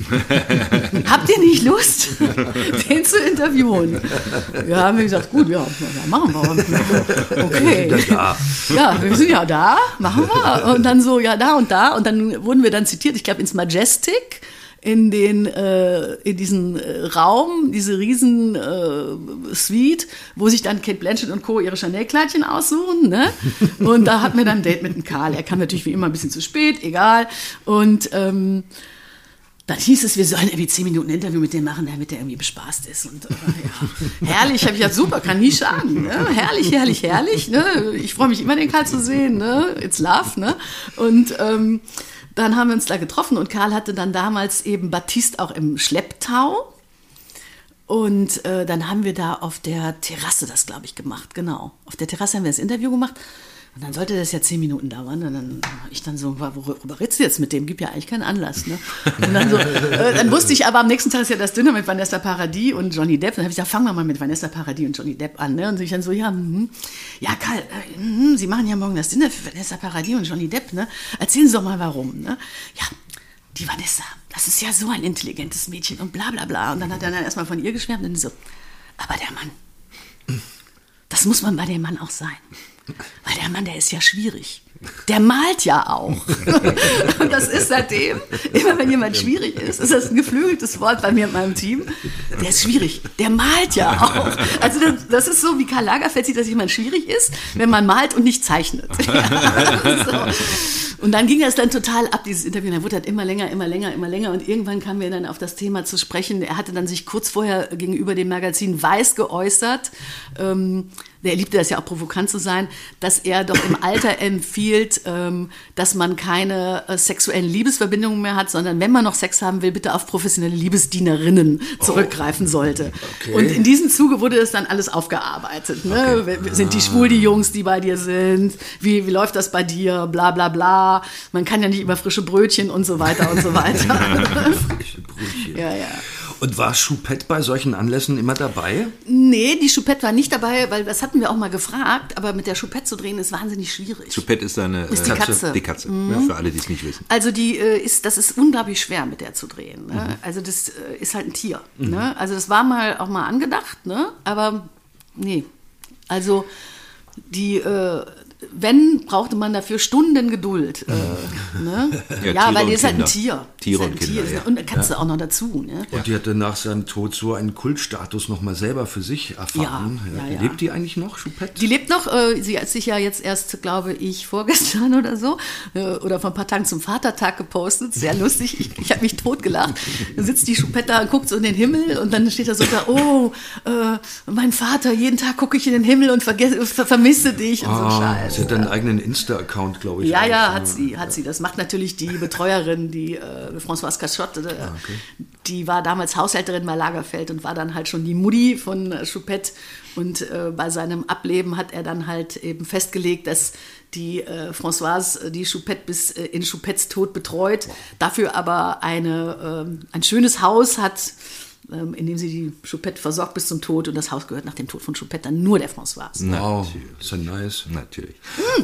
Habt ihr nicht Lust, den zu interviewen? Ja, haben wir gesagt, gut, ja, ja machen wir. Okay. Wir sind ja da. Ja, wir sind ja da, machen wir. Und dann so, ja, da und da. Und dann wurden wir dann zitiert, ich glaube, ins Majestic. In den äh, in diesen äh, Raum, diese riesen äh, Suite, wo sich dann Cate Blanchett und Co. ihre Chanel-Kleidchen aussuchen, ne? Und da hatten wir dann ein Date mit dem Karl. Er kam natürlich wie immer ein bisschen zu spät, egal. Und ähm, dann hieß es, wir sollen irgendwie zehn Minuten ein Interview mit dem machen, damit der irgendwie bespaßt ist. Und äh, ja, herrlich, habe ich gesagt, super, kann nie schaden. Ne? Herrlich, herrlich, herrlich. Ne? Ich freue mich immer, den Karl zu sehen. Ne? It's love. Ne? Und ähm, dann haben wir uns da getroffen und Karl hatte dann damals eben Battiste auch im Schlepptau. Und äh, dann haben wir da auf der Terrasse das, glaube ich, gemacht. Genau. Auf der Terrasse haben wir das Interview gemacht. Und dann sollte das ja zehn Minuten dauern. Und dann ich dann so, worüber redest du jetzt mit dem? Gibt ja eigentlich keinen Anlass. Ne? Und dann so, äh, dann wusste ich aber, am nächsten Tag ist ja das Dinner mit Vanessa Paradis und Johnny Depp. Dann habe ich gesagt, fangen wir mal mit Vanessa Paradis und Johnny Depp an. Ne? Und ich dann so, ja, mh, ja, Karl, äh, mh, Sie machen ja morgen das Dinner für Vanessa Paradis und Johnny Depp. Ne? Erzählen Sie doch mal, warum. Ne? Ja, die Vanessa, das ist ja so ein intelligentes Mädchen und bla bla bla. Und dann hat er dann erstmal von ihr geschwärmt und dann so, aber der Mann, das muss man bei dem Mann auch sein. Weil der Mann, der ist ja schwierig. Der malt ja auch. Und das ist seitdem, immer wenn jemand schwierig ist, ist das ein geflügeltes Wort bei mir in meinem Team. Der ist schwierig. Der malt ja auch. Also das, das ist so, wie Karl Lagerfeld sieht, dass jemand schwierig ist, wenn man malt und nicht zeichnet. Ja, so. Und dann ging das dann total ab, dieses Interview. Und dann wurde das immer länger, immer länger, immer länger. Und irgendwann kamen wir dann auf das Thema zu sprechen. Er hatte dann sich kurz vorher gegenüber dem Magazin Weiß geäußert. Ähm, der liebte das ja auch provokant zu sein, dass er doch im Alter empfiehlt, ähm, dass man keine äh, sexuellen Liebesverbindungen mehr hat, sondern wenn man noch Sex haben will, bitte auf professionelle Liebesdienerinnen zurückgreifen sollte. Okay. Und in diesem Zuge wurde das dann alles aufgearbeitet. Ne? Okay. Sind die schwul, die Jungs, die bei dir sind? Wie, wie läuft das bei dir? Bla bla bla. Man kann ja nicht über frische Brötchen und so weiter und so weiter. Frische Brötchen. Ja, ja. Und war Choupette bei solchen Anlässen immer dabei? Nee, die Choupette war nicht dabei, weil das hatten wir auch mal gefragt, aber mit der Choupette zu drehen ist wahnsinnig schwierig. Choupette ist eine ist die äh, Katze. Die Katze, mhm. ja, für alle, die es nicht wissen. Also die äh, ist, das ist unglaublich schwer, mit der zu drehen. Ne? Mhm. Also das äh, ist halt ein Tier. Mhm. Ne? Also das war mal auch mal angedacht, ne? Aber nee. Also die äh, wenn, brauchte man dafür Stunden Geduld. Äh, ne? Ja, ja weil die ist halt ein Tier. Tiere und halt Kinder. Ja. Und eine Katze ja. auch noch dazu. Ne? Und die hatte nach seinem Tod so einen Kultstatus nochmal selber für sich erfahren. Ja, ja, ja. Lebt die eigentlich noch, Choupette? Die lebt noch. Äh, sie hat sich ja jetzt erst, glaube ich, vorgestern oder so, äh, oder vor ein paar Tagen zum Vatertag gepostet. Sehr lustig. Ich, ich habe mich totgelacht. Dann sitzt die Choupette da und guckt so in den Himmel und dann steht da so da, oh, äh, mein Vater, jeden Tag gucke ich in den Himmel und vergesse, ver vermisse dich und oh. so Scheiß. Sie hat einen eigenen Insta-Account, glaube ich. Ja, auch. ja, hat sie, hat sie. Das macht natürlich die Betreuerin, die äh, Françoise Cachotte, äh, Ah, okay. die war damals Haushälterin bei Lagerfeld und war dann halt schon die Mutti von äh, Choupette. Und äh, bei seinem Ableben hat er dann halt eben festgelegt, dass die äh, Françoise die Choupette bis äh, in Choupettes Tod betreut, dafür aber eine, ähm, ein schönes Haus hat, ähm, in dem sie die Choupette versorgt bis zum Tod. Und das Haus gehört nach dem Tod von Choupette dann nur der Françoise. Wow, ist ja nice. Natürlich.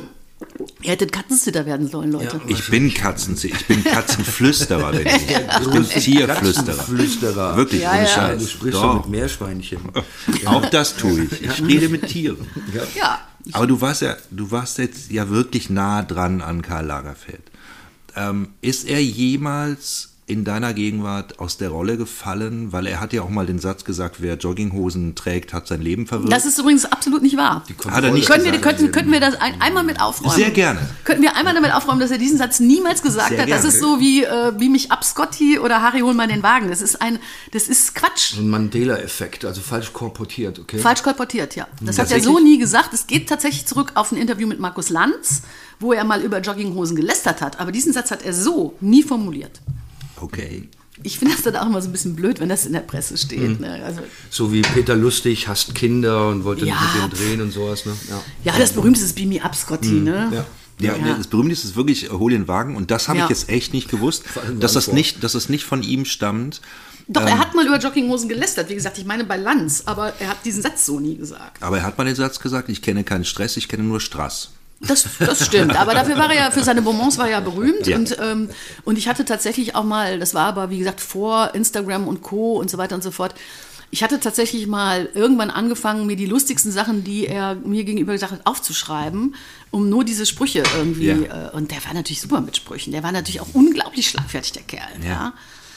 Ihr hättet Katzensitter werden sollen, Leute. Ja. Ich bin Katzenzitter, ich bin Katzenflüsterer, wenn ich, ich bin Tierflüsterer. Katzenflüsterer. Wirklich, Ja, ohne ja. Scheiß. Du sprichst Doch. doch mit Meerschweinchen. Auch das tue ich. Ich rede mit Tieren. Ja. Aber du warst ja, du warst jetzt ja wirklich nah dran an Karl Lagerfeld. Ähm, ist er jemals in deiner Gegenwart aus der Rolle gefallen? Weil er hat ja auch mal den Satz gesagt, wer Jogginghosen trägt, hat sein Leben verwirrt. Das ist übrigens absolut nicht wahr. Hat er nicht Können wir, gesagt. könnten, könnten wir das ein, einmal mit aufräumen? Sehr gerne. Könnten wir einmal damit aufräumen, dass er diesen Satz niemals gesagt Sehr hat? Das gerne. ist so wie, äh, wie mich ab Scotty oder Harry, hol mal den Wagen. Das ist ein, das ist Quatsch. So ein Mandela-Effekt, also falsch korportiert, okay? Falsch kolportiert, ja. Das hat er Tatsächlich? so nie gesagt. Es geht tatsächlich zurück auf ein Interview mit Markus Lanz, wo er mal über Jogginghosen gelästert hat. Aber diesen Satz hat er so nie formuliert. Okay. Ich finde das dann auch immer so ein bisschen blöd, wenn das in der Presse steht. Mhm. Ne? Also, So wie Peter Lustig hasst Kinder und wollte Ja, nicht mit dem drehen und sowas, ne? Ja. ja, das berühmte ist Beam Me Up, Scotty, ne? Ja. Ja, Ja. das Berühmteste ist wirklich, hol den Wagen. Und das habe Ja. ich jetzt echt nicht gewusst, allem dass das, Antwort. nicht, dass das nicht von ihm stammt. Doch, Ähm. er hat mal über Jogginghosen gelästert. Wie gesagt, ich meine bei Lanz, aber er hat diesen Satz so nie gesagt. Aber er hat mal den Satz gesagt, ich kenne keinen Stress, ich kenne nur Strass. Das, das stimmt, aber dafür war er ja, für seine Bonbons war er ja berühmt. Ja. Und, ähm, und ich hatte tatsächlich auch mal, das war aber wie gesagt vor Instagram und Co. und so weiter und so fort, ich hatte tatsächlich mal irgendwann angefangen, mir die lustigsten Sachen, die er mir gegenüber gesagt hat, aufzuschreiben, um nur diese Sprüche irgendwie, Ja. äh, und der war natürlich super mit Sprüchen, der war natürlich auch unglaublich schlagfertig, der Kerl. Ja. Ja.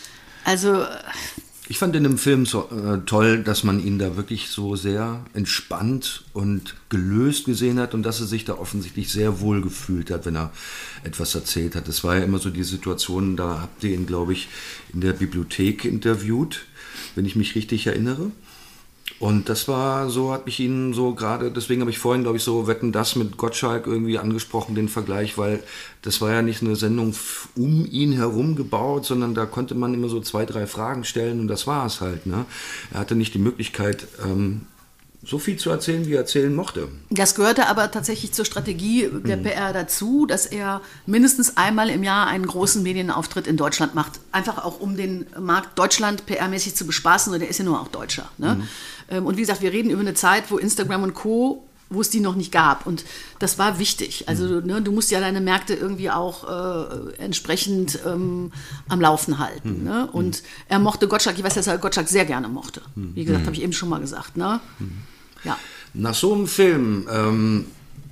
Also, äh, Ich fand in dem Film so äh, toll, dass man ihn da wirklich so sehr entspannt und gelöst gesehen hat und dass er sich da offensichtlich sehr wohl gefühlt hat, wenn er etwas erzählt hat. Es war ja immer so die Situation, da habt ihr ihn, glaube ich, in der Bibliothek interviewt, wenn ich mich richtig erinnere. Und das war so, hat mich ihn so gerade, deswegen habe ich vorhin, glaube ich, so Wetten, das mit Gottschalk irgendwie angesprochen, den Vergleich, weil das war ja nicht eine Sendung f- um ihn herum gebaut, sondern da konnte man immer so zwei, drei Fragen stellen und das war es halt. Ne? Er hatte nicht die Möglichkeit, ähm, so viel zu erzählen, wie er erzählen mochte. das gehörte aber tatsächlich zur Strategie der P R dazu, dass er mindestens einmal im Jahr einen großen Medienauftritt in Deutschland macht. Einfach auch, um den Markt Deutschland P R-mäßig zu bespaßen, und der ist ja nur auch Deutscher. Ne? Mhm. Und wie gesagt, wir reden über eine Zeit, wo Instagram und Co., wo es die noch nicht gab. Und das war wichtig. Also ne, du musst ja deine Märkte irgendwie auch äh, entsprechend ähm, am Laufen halten. Mhm. Ne? Und mhm. er mochte Gottschalk, ich weiß, dass er Gottschalk sehr gerne mochte. Wie gesagt, mhm. habe ich eben schon mal gesagt. Ne? Mhm. Ja. Nach so einem Film, ähm,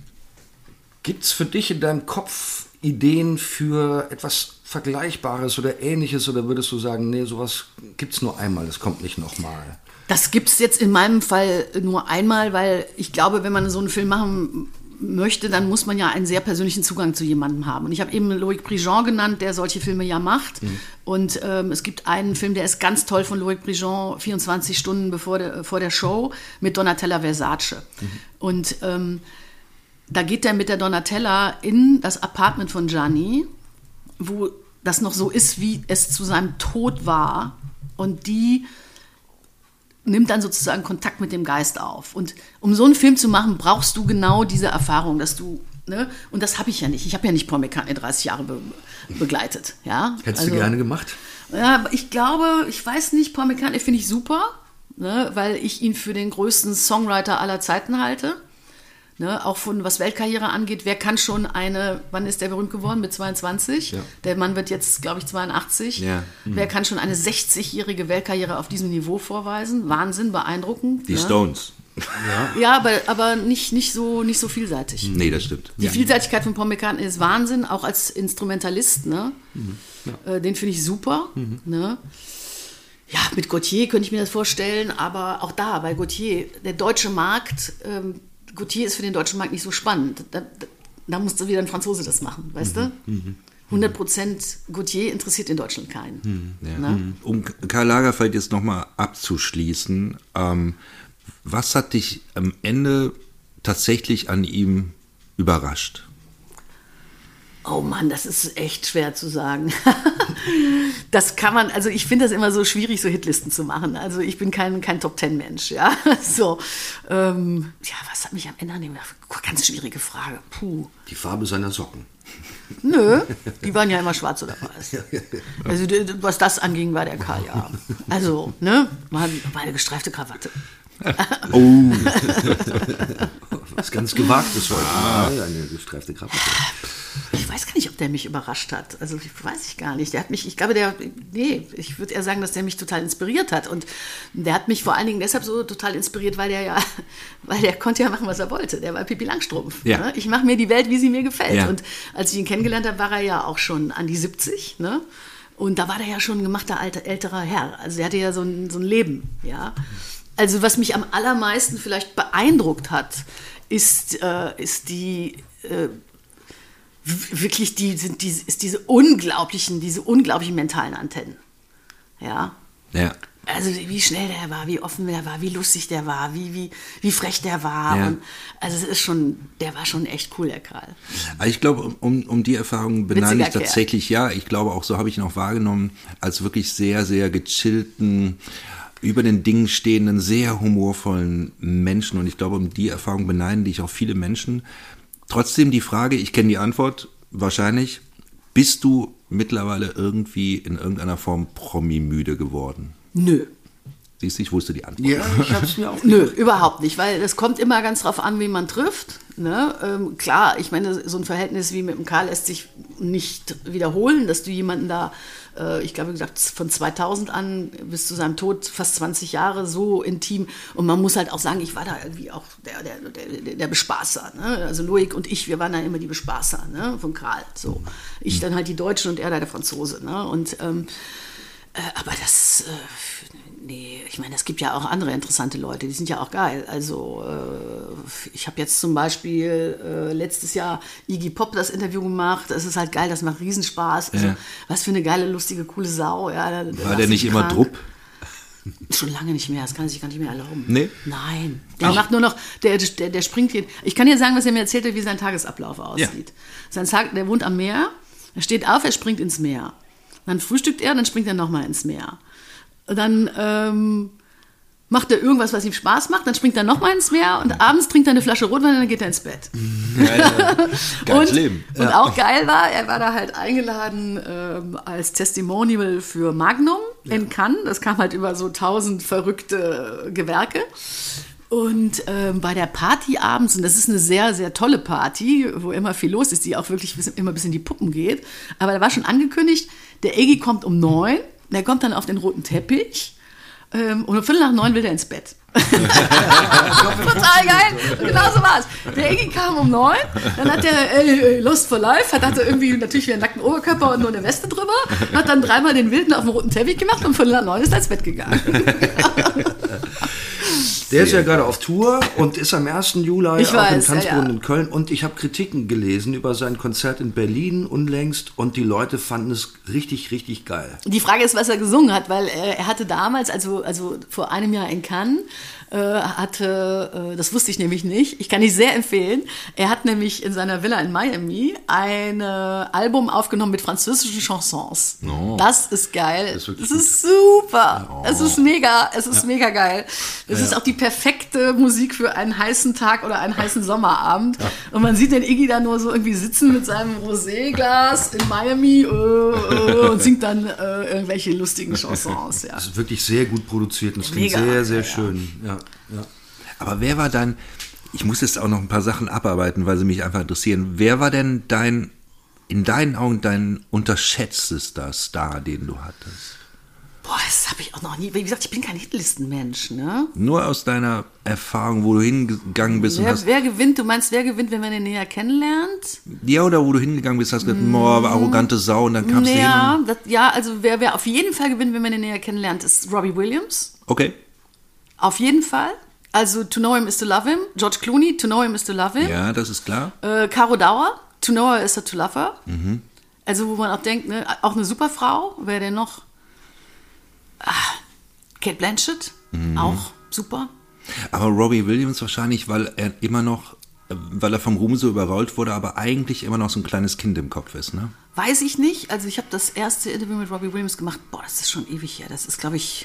gibt es für dich in deinem Kopf Ideen für etwas Vergleichbares oder Ähnliches? Oder würdest du sagen, nee, sowas gibt es nur einmal, das kommt nicht nochmal? Das gibt es jetzt in meinem Fall nur einmal, weil ich glaube, wenn man so einen Film machen möchte, dann muss man ja einen sehr persönlichen Zugang zu jemandem haben. Und ich habe eben Loic Prigent genannt, der solche Filme ja macht. Mhm. Und ähm, es gibt einen Film, der ist ganz toll von Loic Prigent, vierundzwanzig Stunden bevor der, vor der Show, mit Donatella Versace. Mhm. Und ähm, da geht er mit der Donatella in das Apartment von Gianni, wo das noch so ist, wie es zu seinem Tod war. Und die nimmt dann sozusagen Kontakt mit dem Geist auf. Und um so einen Film zu machen, brauchst du genau diese Erfahrung, dass du, ne, und das habe ich ja nicht. Ich habe ja nicht Paul McCartney dreißig Jahre be- begleitet. Ja? Hättest also, du gerne gemacht? Ja, ich glaube, ich weiß nicht, Paul McCartney finde ich super, ne, weil ich ihn für den größten Songwriter aller Zeiten halte. Ne, auch von was Weltkarriere angeht, wer kann schon eine, wann ist der berühmt geworden? Mit zweiundzwanzig? Ja. Der Mann wird jetzt, glaube ich, zweiundachtzig. Ja. Mhm. Wer kann schon eine sechzigjährige Weltkarriere auf diesem Niveau vorweisen? Wahnsinn, beeindruckend. Die ne? Stones. Ja. Ja, aber, aber nicht, nicht, so, nicht so vielseitig. Nee, das stimmt. Die Vielseitigkeit von Paul McCartney ist Wahnsinn, auch als Instrumentalist. Ne? Mhm. Ja. Äh, den finde ich super. Mhm. Ne? Ja, mit Gautier könnte ich mir das vorstellen, aber auch da, bei Gautier, der deutsche Markt, ähm, Gautier ist für den deutschen Markt nicht so spannend. Da, da, da musste wieder ein Franzose das machen, weißt mhm. du? hundert Prozent Gautier interessiert in Deutschland keinen. Ja. Ne? Um Karl Lagerfeld jetzt nochmal abzuschließen, ähm, was hat dich am Ende tatsächlich an ihm überrascht? Oh Mann, das ist echt schwer zu sagen. Das kann man, also ich finde das immer so schwierig, so Hitlisten zu machen. Also ich bin kein, kein Top-Ten-Mensch, ja. So, ähm, ja, was hat mich am Ende an dem, ganz schwierige Frage. Puh. Die Farbe seiner Socken. Nö, die waren ja immer schwarz oder weiß. Also was das anging, war der Karl, ja. Also, ne, war eine gestreifte Krawatte. Oh. Was ganz Gewagtes heute mal, eine gestreifte Krawatte. Ich weiß gar nicht, ob der mich überrascht hat. Also ich weiß ich gar nicht. Der hat mich, ich glaube, der, nee, ich würde eher sagen, dass der mich total inspiriert hat. Und der hat mich vor allen Dingen deshalb so total inspiriert, weil der ja, weil der konnte ja machen, was er wollte. Der war Pippi Langstrumpf. Ja. Ne? Ich mache mir die Welt, wie sie mir gefällt. Ja. Und als ich ihn kennengelernt habe, war er ja auch schon an die siebzig. Ne? Und da war der ja schon ein gemachter alter, älterer Herr. Also er hatte ja so ein, so ein Leben. Ja. Also was mich am allermeisten vielleicht beeindruckt hat, ist, äh, ist die... Äh, wirklich die sind diese ist diese unglaublichen diese unglaublichen mentalen Antennen, ja. Ja. Also wie schnell der war, wie offen der war, wie lustig der war, wie wie wie frech der war. Ja. Und also es ist schon, der war schon echt cool, der Karl. Also ich glaube, um, um die Erfahrung beneide ich Witziger tatsächlich, ja, ich glaube auch, so habe ich ihn auch wahrgenommen, als wirklich sehr, sehr gechillten, über den Dingen stehenden, sehr humorvollen Menschen. Und ich glaube, um die Erfahrung beneiden die ich auch viele Menschen. Trotzdem die Frage, ich kenne die Antwort wahrscheinlich, bist du mittlerweile irgendwie in irgendeiner Form Promi-müde geworden? Nö. Siehst du, ich wusste die Antwort. Ja, ich hab's mir auch Nö, überhaupt nicht, weil das kommt immer ganz drauf an, wen man trifft. Ne? Ähm, klar, ich meine, so ein Verhältnis wie mit dem Karl lässt sich nicht wiederholen, dass du jemanden da, äh, ich glaube, gesagt, von zweitausend an bis zu seinem Tod fast zwanzig Jahre so intim. Und man muss halt auch sagen, ich war da irgendwie auch der, der, der, der Bespaßer. Ne? Also Loic und ich, wir waren dann immer die Bespaßer, ne? Von Karl. So. Ich dann halt die Deutsche und er da der Franzose. Ne? Und ähm, äh, aber das... Äh, Nee, ich meine, es gibt ja auch andere interessante Leute, die sind ja auch geil. Also äh, ich habe jetzt zum Beispiel äh, letztes Jahr Iggy Pop das Interview gemacht. Das ist halt geil, das macht Riesenspaß. Also, Ja. Was für eine geile, lustige, coole Sau. Ja, der, der War der nicht immer krank. Drupp? Schon lange nicht mehr, das kann er sich gar nicht mehr erlauben. Nee? Nein, der macht nur noch, der, der, der springt hier. Ich kann dir sagen, was er mir erzählt hat, wie sein Tagesablauf aussieht. Sein Tag, der wohnt am Meer, er steht auf, er springt ins Meer. Dann frühstückt er, dann springt er nochmal ins Meer. Dann ähm, macht er irgendwas, was ihm Spaß macht, dann springt er nochmal ins Meer und abends trinkt er eine Flasche Rotwein und dann geht er ins Bett. Ja, ja. Geiles und, Leben. Und auch geil war, er war da halt eingeladen ähm, als Testimonial für Magnum ja. in Cannes. Das kam halt über so tausend verrückte Gewerke. Und ähm, bei der Party abends, und das ist eine sehr, sehr tolle Party, wo immer viel los ist, die auch wirklich bis, immer bis in die Puppen geht, aber da war schon angekündigt, der Iggy kommt um neun, der kommt dann auf den roten Teppich ähm, und um Viertel nach neun will der ins Bett. Total geil. Und genau so war's. Der Iggy kam um neun, dann hat der äh, Lust for Life, hat hatte irgendwie natürlich wieder einen nackten Oberkörper und nur eine Weste drüber, hat dann dreimal den Wilden auf dem roten Teppich gemacht und um Viertel nach neun ist er ins Bett gegangen. Der ist ja gerade auf Tour und ist am ersten Juli ich auch weiß, im Tanzbrunnen ja, ja. in Köln. Und ich habe Kritiken gelesen über sein Konzert in Berlin unlängst und die Leute fanden es richtig, richtig geil. Die Frage ist, was er gesungen hat, weil äh, er hatte damals, also, also vor einem Jahr in Cannes, äh, hatte, äh, das wusste ich nämlich nicht, ich kann nicht sehr empfehlen, er hat nämlich in seiner Villa in Miami ein äh, Album aufgenommen mit französischen Chansons. Oh. Das ist geil. Das ist wirklich das ist super. Oh. Es ist mega, es ist ja. mega geil. Es ja. ist auch die perfekte Musik für einen heißen Tag oder einen heißen Sommerabend. Ja. Und man sieht den Iggy da nur so irgendwie sitzen mit seinem Rosé-Glas in Miami äh, äh, und singt dann äh, irgendwelche lustigen Chansons. Ja. Das ist wirklich sehr gut produziert und es klingt Mega. sehr, sehr Ja, schön. Ja, ja. Aber wer war dann, ich muss jetzt auch noch ein paar Sachen abarbeiten, weil sie mich einfach interessieren. Wer war denn dein, in deinen Augen dein unterschätztester Star, den du hattest? Boah, das habe ich auch noch nie. Wie gesagt, ich bin kein Hitlistenmensch, ne? Nur aus deiner Erfahrung, wo du hingegangen bist und Wer, hast... wer gewinnt? Du meinst, wer gewinnt, wenn man den näher kennenlernt? Ja, oder wo du hingegangen bist, hast gesagt, mm. boah, arrogante Sau, und dann kamst Ja, du hin. das, ja, also wer, wer auf jeden Fall gewinnt, wenn man den näher kennenlernt, ist Robbie Williams. Okay. Auf jeden Fall. Also To Know Him is to Love Him. George Clooney, To Know Him is to Love Him. Ja, das ist klar. Äh, Caro Dauer, To Know Her is to Love Her. Mhm. Also wo man auch denkt, ne, auch eine super Frau. Wer denn noch? Ah, Cate Blanchett, mhm. auch super. Aber Robbie Williams wahrscheinlich, weil er immer noch weil er vom Ruhm so überrollt wurde, aber eigentlich immer noch so ein kleines Kind im Kopf ist, ne? Weiß ich nicht. Also ich habe das erste Interview mit Robbie Williams gemacht. Boah, das ist schon ewig her. Das ist, glaube ich,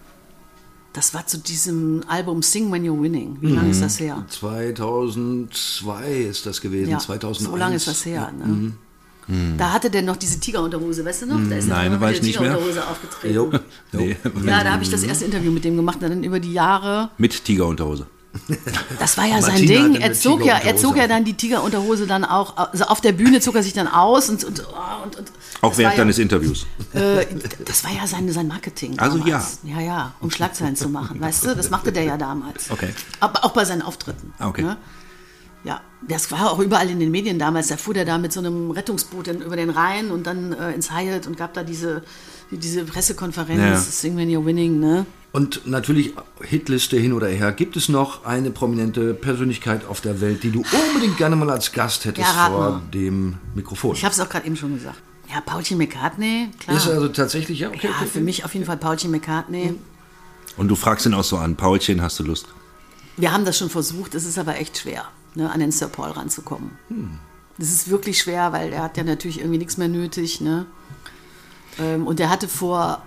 das war zu diesem Album Sing When You're Winning. Wie lange mhm. ist das her? zweitausendzwei ist das gewesen, ja, zweitausendeins. So lange ist das her, ne? Mhm. Da hatte der noch diese Tigerunterhose, weißt du noch? Da ist Nein, er weiß mit der nicht mehr. Tigerunterhose aufgetreten. Jo. Nee. Ja, da habe ich das erste Interview mit dem gemacht, dann über die Jahre. Mit Tigerunterhose. Das war ja sein Martina Ding. hatte Er eine zog ja, er Tigerunterhose zog ja an. dann die Tigerunterhose dann auch, also auf der Bühne zog er sich dann aus und, und, und, und Auch das während war deines ja, Interviews. Äh, das war ja sein, sein Marketing Also damals. Ja, ja, um Schlagzeilen zu machen, weißt du? Das machte der ja damals. Okay. Aber auch bei seinen Auftritten. Okay. Ne? Ja, das war auch überall in den Medien damals. Da fuhr der da mit so einem Rettungsboot in, über den Rhein und dann äh, ins Hyatt und gab da diese, diese Pressekonferenz, Ja. Sing When You're Winning, ne? Und natürlich, Hitliste hin oder her, gibt es noch eine prominente Persönlichkeit auf der Welt, die du unbedingt gerne mal als Gast hättest Ja, rat vor mal. dem Mikrofon? Ich habe es auch gerade eben schon gesagt. Ja, Paulchen McCartney, klar. Ist also tatsächlich, ja, okay. ja, okay. für mich auf jeden Fall Paulchen McCartney. Und du fragst ihn auch so an, Paulchen, hast du Lust? Wir haben das schon versucht, es ist aber echt schwer, ne, an den Sir Paul ranzukommen. Das ist wirklich schwer, weil er hat ja natürlich irgendwie nichts mehr nötig. Ne? Ähm, und er hatte vor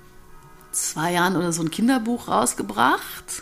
zwei Jahren oder so ein Kinderbuch rausgebracht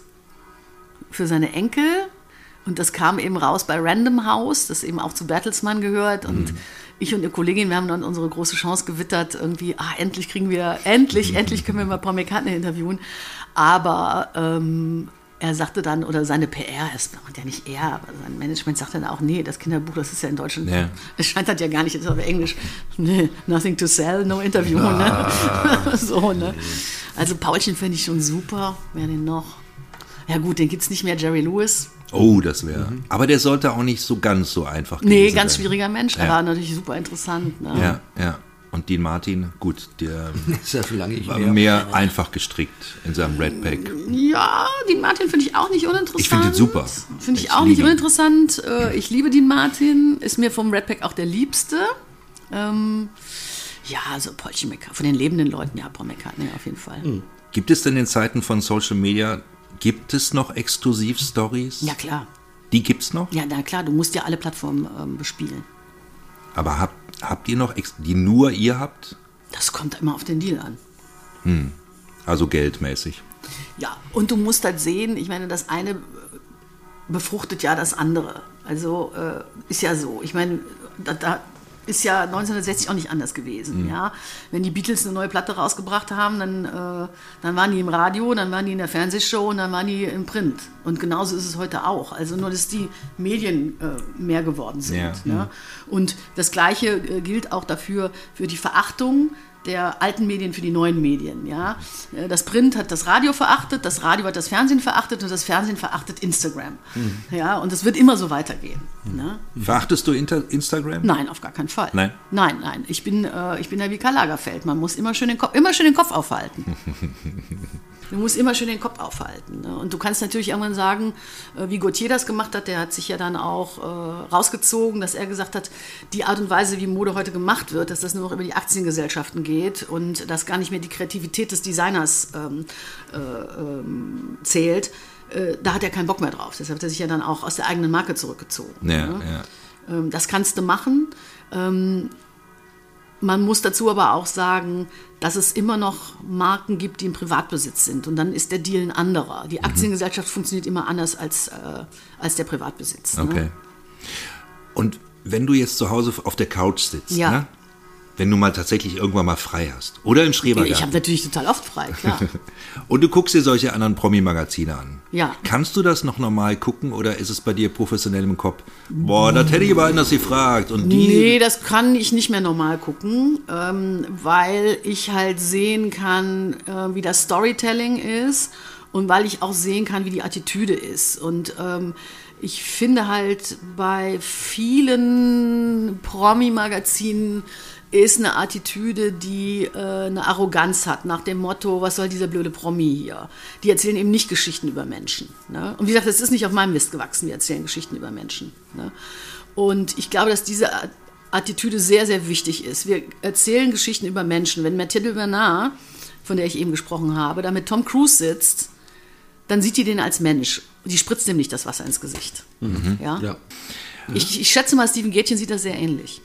für seine Enkel. Und das kam eben raus bei Random House, das eben auch zu Bertelsmann gehört. Und mhm. ich und eine Kollegin, wir haben dann unsere große Chance gewittert, irgendwie, ah, endlich kriegen wir, endlich, mhm. endlich können wir mal Paul McCartney interviewen. Aber ähm, er sagte dann, oder seine P R, es war ja nicht er, aber sein Management sagte dann auch, nee, das Kinderbuch, das ist ja in Deutschland, Ja. es scheint das ja gar nicht, das ist aber Englisch, nee, nothing to sell, no interview, Ah. ne? so, ne? Also Paulchen fände ich schon super, wer denn noch? Ja gut, den gibt's nicht mehr, Jerry Lewis. Oh, das wäre. Mhm. Aber der sollte auch nicht so ganz so einfach Nee, gewesen ganz sein. schwieriger Mensch, Ja. aber natürlich super interessant. Ne? Ja, ja. Und Dean Martin, gut, der Ist ja schon lange nicht war mehr. mehr einfach gestrickt in seinem Red Pack. Ja, Dean Martin finde ich auch nicht uninteressant. Ich finde ihn super. Finde ich Ich auch nicht liebe ihn. uninteressant. Äh, Ich liebe Dean Martin, ist mir vom Red Pack auch der Liebste. Ähm, ja, also Paulchen McCartney, von den lebenden Leuten, ja, Paul McCartney auf jeden Fall. Mhm. Gibt es denn in Zeiten von Social Media, gibt es noch Exklusiv-Stories? Ja, klar. Die gibt's noch? Ja, na klar, du musst ja alle Plattformen ähm, bespielen. Aber habt, habt ihr noch, Ex die nur ihr habt? Das kommt immer auf den Deal an. Also geldmäßig. Ja, und du musst halt sehen, ich meine, das eine befruchtet ja das andere. Also äh, ist ja so. Ich meine, da, da ist ja neunzehnhundertsechzig auch nicht anders gewesen. Mhm. Ja? Wenn die Beatles eine neue Platte rausgebracht haben, dann, äh, dann waren die im Radio, dann waren die in der Fernsehshow und dann waren die im Print. Und genauso ist es heute auch. Also nur, dass die Medien äh, mehr geworden sind. Ja. Ne? Und das Gleiche äh, gilt auch dafür, für die Verachtung der alten Medien für die neuen Medien. Ja? Das Print hat das Radio verachtet, das Radio hat das Fernsehen verachtet und das Fernsehen verachtet Instagram. Mhm. Ja? Und das wird immer so weitergehen. Mhm. Ne? Verachtest du Inter Instagram? Nein, auf gar keinen Fall. Nein? Nein, nein. Ich bin, äh, ich bin ja wie Karl Lagerfeld. Man muss immer schön den Kopf, immer schön den Kopf aufhalten. Du musst immer schön den Kopf aufhalten. Ne? Und du kannst natürlich irgendwann sagen, äh, wie Gautier das gemacht hat, der hat sich ja dann auch äh, rausgezogen, dass er gesagt hat, die Art und Weise, wie Mode heute gemacht wird, dass das nur noch über die Aktiengesellschaften geht und dass gar nicht mehr die Kreativität des Designers ähm, äh, ähm, zählt, äh, da hat er keinen Bock mehr drauf. Deshalb hat er sich ja dann auch aus der eigenen Marke zurückgezogen. Ja, ne? ja. Ähm, das kannst du machen. Ähm, Man muss dazu aber auch sagen, dass es immer noch Marken gibt, die im Privatbesitz sind. Und dann ist der Deal ein anderer. Die Aktiengesellschaft mhm. funktioniert immer anders als, äh, als der Privatbesitz. Okay. Ne? Und wenn du jetzt zu Hause auf der Couch sitzt, Ja. ne? Wenn du mal tatsächlich irgendwann mal frei hast oder im Schrebergarten. Ich habe natürlich total oft frei, klar. Und du guckst dir solche anderen Promi-Magazine an. Ja. Kannst du das noch normal gucken oder ist es bei dir professionell im Kopf? Boah, das hätte ich aber anders gefragt. Und die Nee, das kann ich nicht mehr normal gucken, ähm, weil ich halt sehen kann, äh, wie das Storytelling ist und weil ich auch sehen kann, wie die Attitüde ist. Und ähm, ich finde halt bei vielen Promi-Magazinen ist eine Attitüde, die äh, eine Arroganz hat, nach dem Motto, was soll dieser blöde Promi hier? Die erzählen eben nicht Geschichten über Menschen. Ne? Und wie gesagt, das ist nicht auf meinem Mist gewachsen, die erzählen Geschichten über Menschen. Ne? Und ich glaube, dass diese Attitüde sehr, sehr wichtig ist. Wir erzählen Geschichten über Menschen. Wenn Mathilde Bernard, von der ich eben gesprochen habe, da mit Tom Cruise sitzt, dann sieht die den als Mensch. Die spritzt dem nicht das Wasser ins Gesicht. Mhm. Ja? Ja. Ich, ich schätze mal, Steven Gätchen sieht das sehr ähnlich.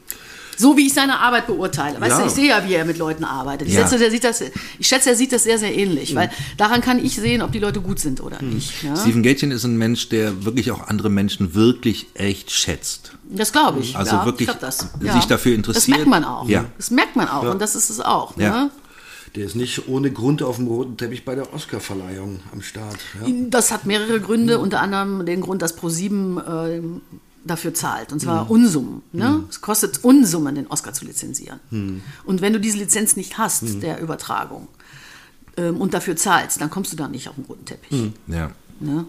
So wie ich seine Arbeit beurteile. Weißt Ja. du, ich sehe ja, wie er mit Leuten arbeitet. Ich, Ja. schätze, der sieht das, ich schätze, er sieht das sehr, sehr ähnlich. Weil daran kann ich sehen, ob die Leute gut sind oder nicht. Ja? Steven Gätchen ist ein Mensch, der wirklich auch andere Menschen wirklich echt schätzt. Das glaube ich. Also ja, wirklich ich glaub das. sich dafür interessiert. Das merkt man auch. Ja. Das merkt man auch. Und das ist es auch. Ja. Ne? Der ist nicht ohne Grund auf dem roten Teppich bei der Oscarverleihung am Start. Ja? Das hat mehrere Gründe, unter anderem den Grund, dass ProSieben äh, dafür zahlt. Und zwar Unsummen. Ne? Es kostet Unsummen, den Oscar zu lizenzieren. Und wenn du diese Lizenz nicht hast, der Übertragung, ähm, und dafür zahlst, dann kommst du da nicht auf den roten Teppich. Ja. Ne?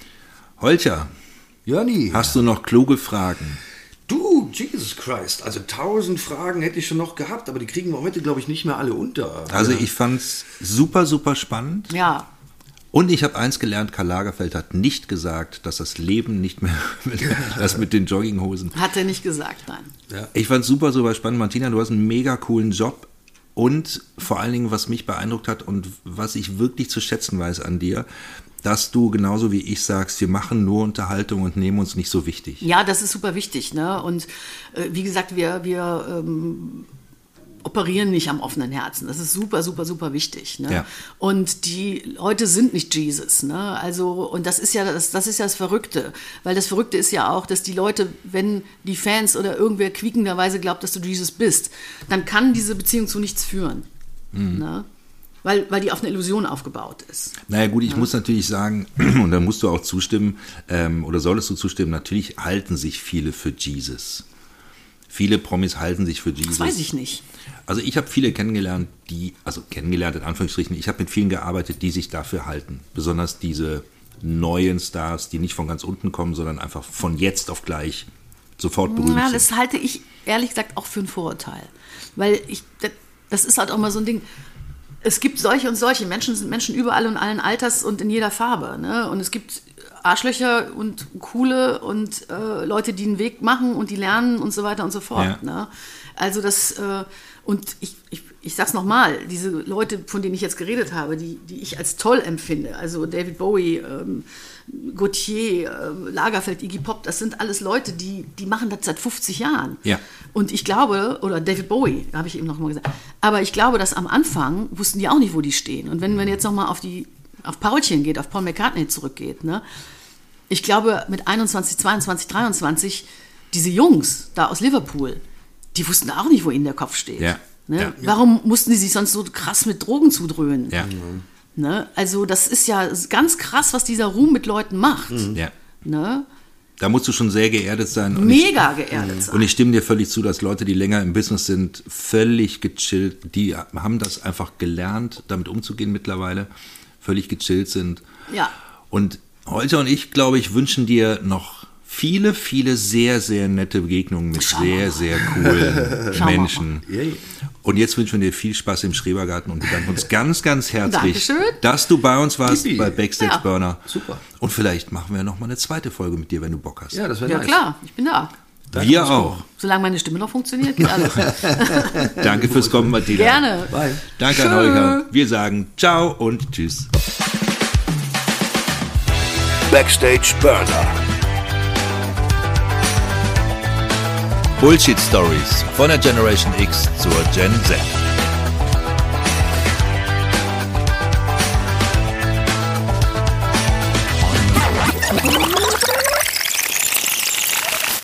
Holcher, Jörni, hast du noch kluge Fragen? du, Jesus Christ, also tausend Fragen hätte ich schon noch gehabt, aber die kriegen wir heute, glaube ich, nicht mehr alle unter. Also ich fand's super, super spannend. Ja. Und ich habe eins gelernt, Karl Lagerfeld hat nicht gesagt, dass das Leben nicht mehr, das mit den Jogginghosen. Hat er nicht gesagt, nein. Ich fand's super, super spannend. Martina, du hast einen mega coolen Job. Und vor allen Dingen, was mich beeindruckt hat und was ich wirklich zu schätzen weiß an dir, dass du genauso wie ich sagst, wir machen nur Unterhaltung und nehmen uns nicht so wichtig. Ja, das ist super wichtig. Ne? Und äh, wie gesagt, wir, wir ähm, operieren nicht am offenen Herzen. Das ist super, super, super wichtig. Ne? Ja. Und die Leute sind nicht Jesus. Ne? Also, und das ist ja das, das ist ja das Verrückte. Weil das Verrückte ist ja auch, dass die Leute, wenn die Fans oder irgendwer quiekenderweise glaubt, dass du Jesus bist, dann kann diese Beziehung zu nichts führen. Mhm. Ne? Weil, weil die auf eine Illusion aufgebaut ist. Naja gut, ich ja. muss natürlich sagen, und da musst du auch zustimmen, ähm, oder solltest du zustimmen, natürlich halten sich viele für Jesus. Viele Promis halten sich für Jesus. Das weiß ich nicht. Also ich habe viele kennengelernt, die, also kennengelernt in Anführungsstrichen, ich habe mit vielen gearbeitet, die sich dafür halten. Besonders diese neuen Stars, die nicht von ganz unten kommen, sondern einfach von jetzt auf gleich sofort berühmt ja, sind. Das halte ich ehrlich gesagt auch für ein Vorurteil. Weil ich, das ist halt auch mal so ein Ding. Es gibt solche und solche. Menschen sind Menschen überall und allen Alters und in jeder Farbe. Ne? Und es gibt Arschlöcher und coole und äh, Leute, die einen Weg machen und die lernen und so weiter und so fort. Ja. Ne? Also das, äh, und ich, ich, ich sag's nochmal, diese Leute, von denen ich jetzt geredet habe, die, die ich als toll empfinde, also David Bowie, ähm, Gautier, äh, Lagerfeld, Iggy Pop, das sind alles Leute, die, die machen das seit fünfzig Jahren. Ja. Und ich glaube, oder David Bowie, habe ich eben noch mal gesagt, aber ich glaube, dass am Anfang wussten die auch nicht, wo die stehen. Und wenn man jetzt noch mal auf die, auf Paulchen geht, auf Paul McCartney zurückgeht, ne? Ich glaube, mit einundzwanzig, zweiundzwanzig, dreiundzwanzig, diese Jungs da aus Liverpool, die wussten auch nicht, wo ihnen der Kopf steht. Ja. Ne? Ja. Warum mussten die sich sonst so krass mit Drogen zudröhnen? Ja. Ne? Also das ist ja ganz krass, was dieser Ruhm mit Leuten macht. Ja. Ne? Da musst du schon sehr geerdet sein. Und Mega ich, geerdet sein. Und ich stimme dir völlig zu, dass Leute, die länger im Business sind, völlig gechillt, die haben das einfach gelernt, damit umzugehen mittlerweile, völlig gechillt sind. Ja. Und Holger und ich, glaube ich, wünschen dir noch viele, viele sehr, sehr nette Begegnungen mit Schauen sehr, sehr coolen Schauen wir Menschen. Yay. Und jetzt wünschen wir dir viel Spaß im Schrebergarten und bedanken uns ganz, ganz herzlich, Dankeschön. dass du bei uns warst, Yippie. bei Backstage Ja. Burner. Super. Und vielleicht machen wir noch mal eine zweite Folge mit dir, wenn du Bock hast. Ja, das wäre Ja nice. klar, ich bin da. Wir auch. Solange meine Stimme noch funktioniert, geht alles. Danke fürs Kommen, Martina. Gerne. Bye. Danke an Tschö. Holger. Wir sagen ciao und tschüss. Backstage Burner. Bullshit Stories von der Generation X zur Gen Z.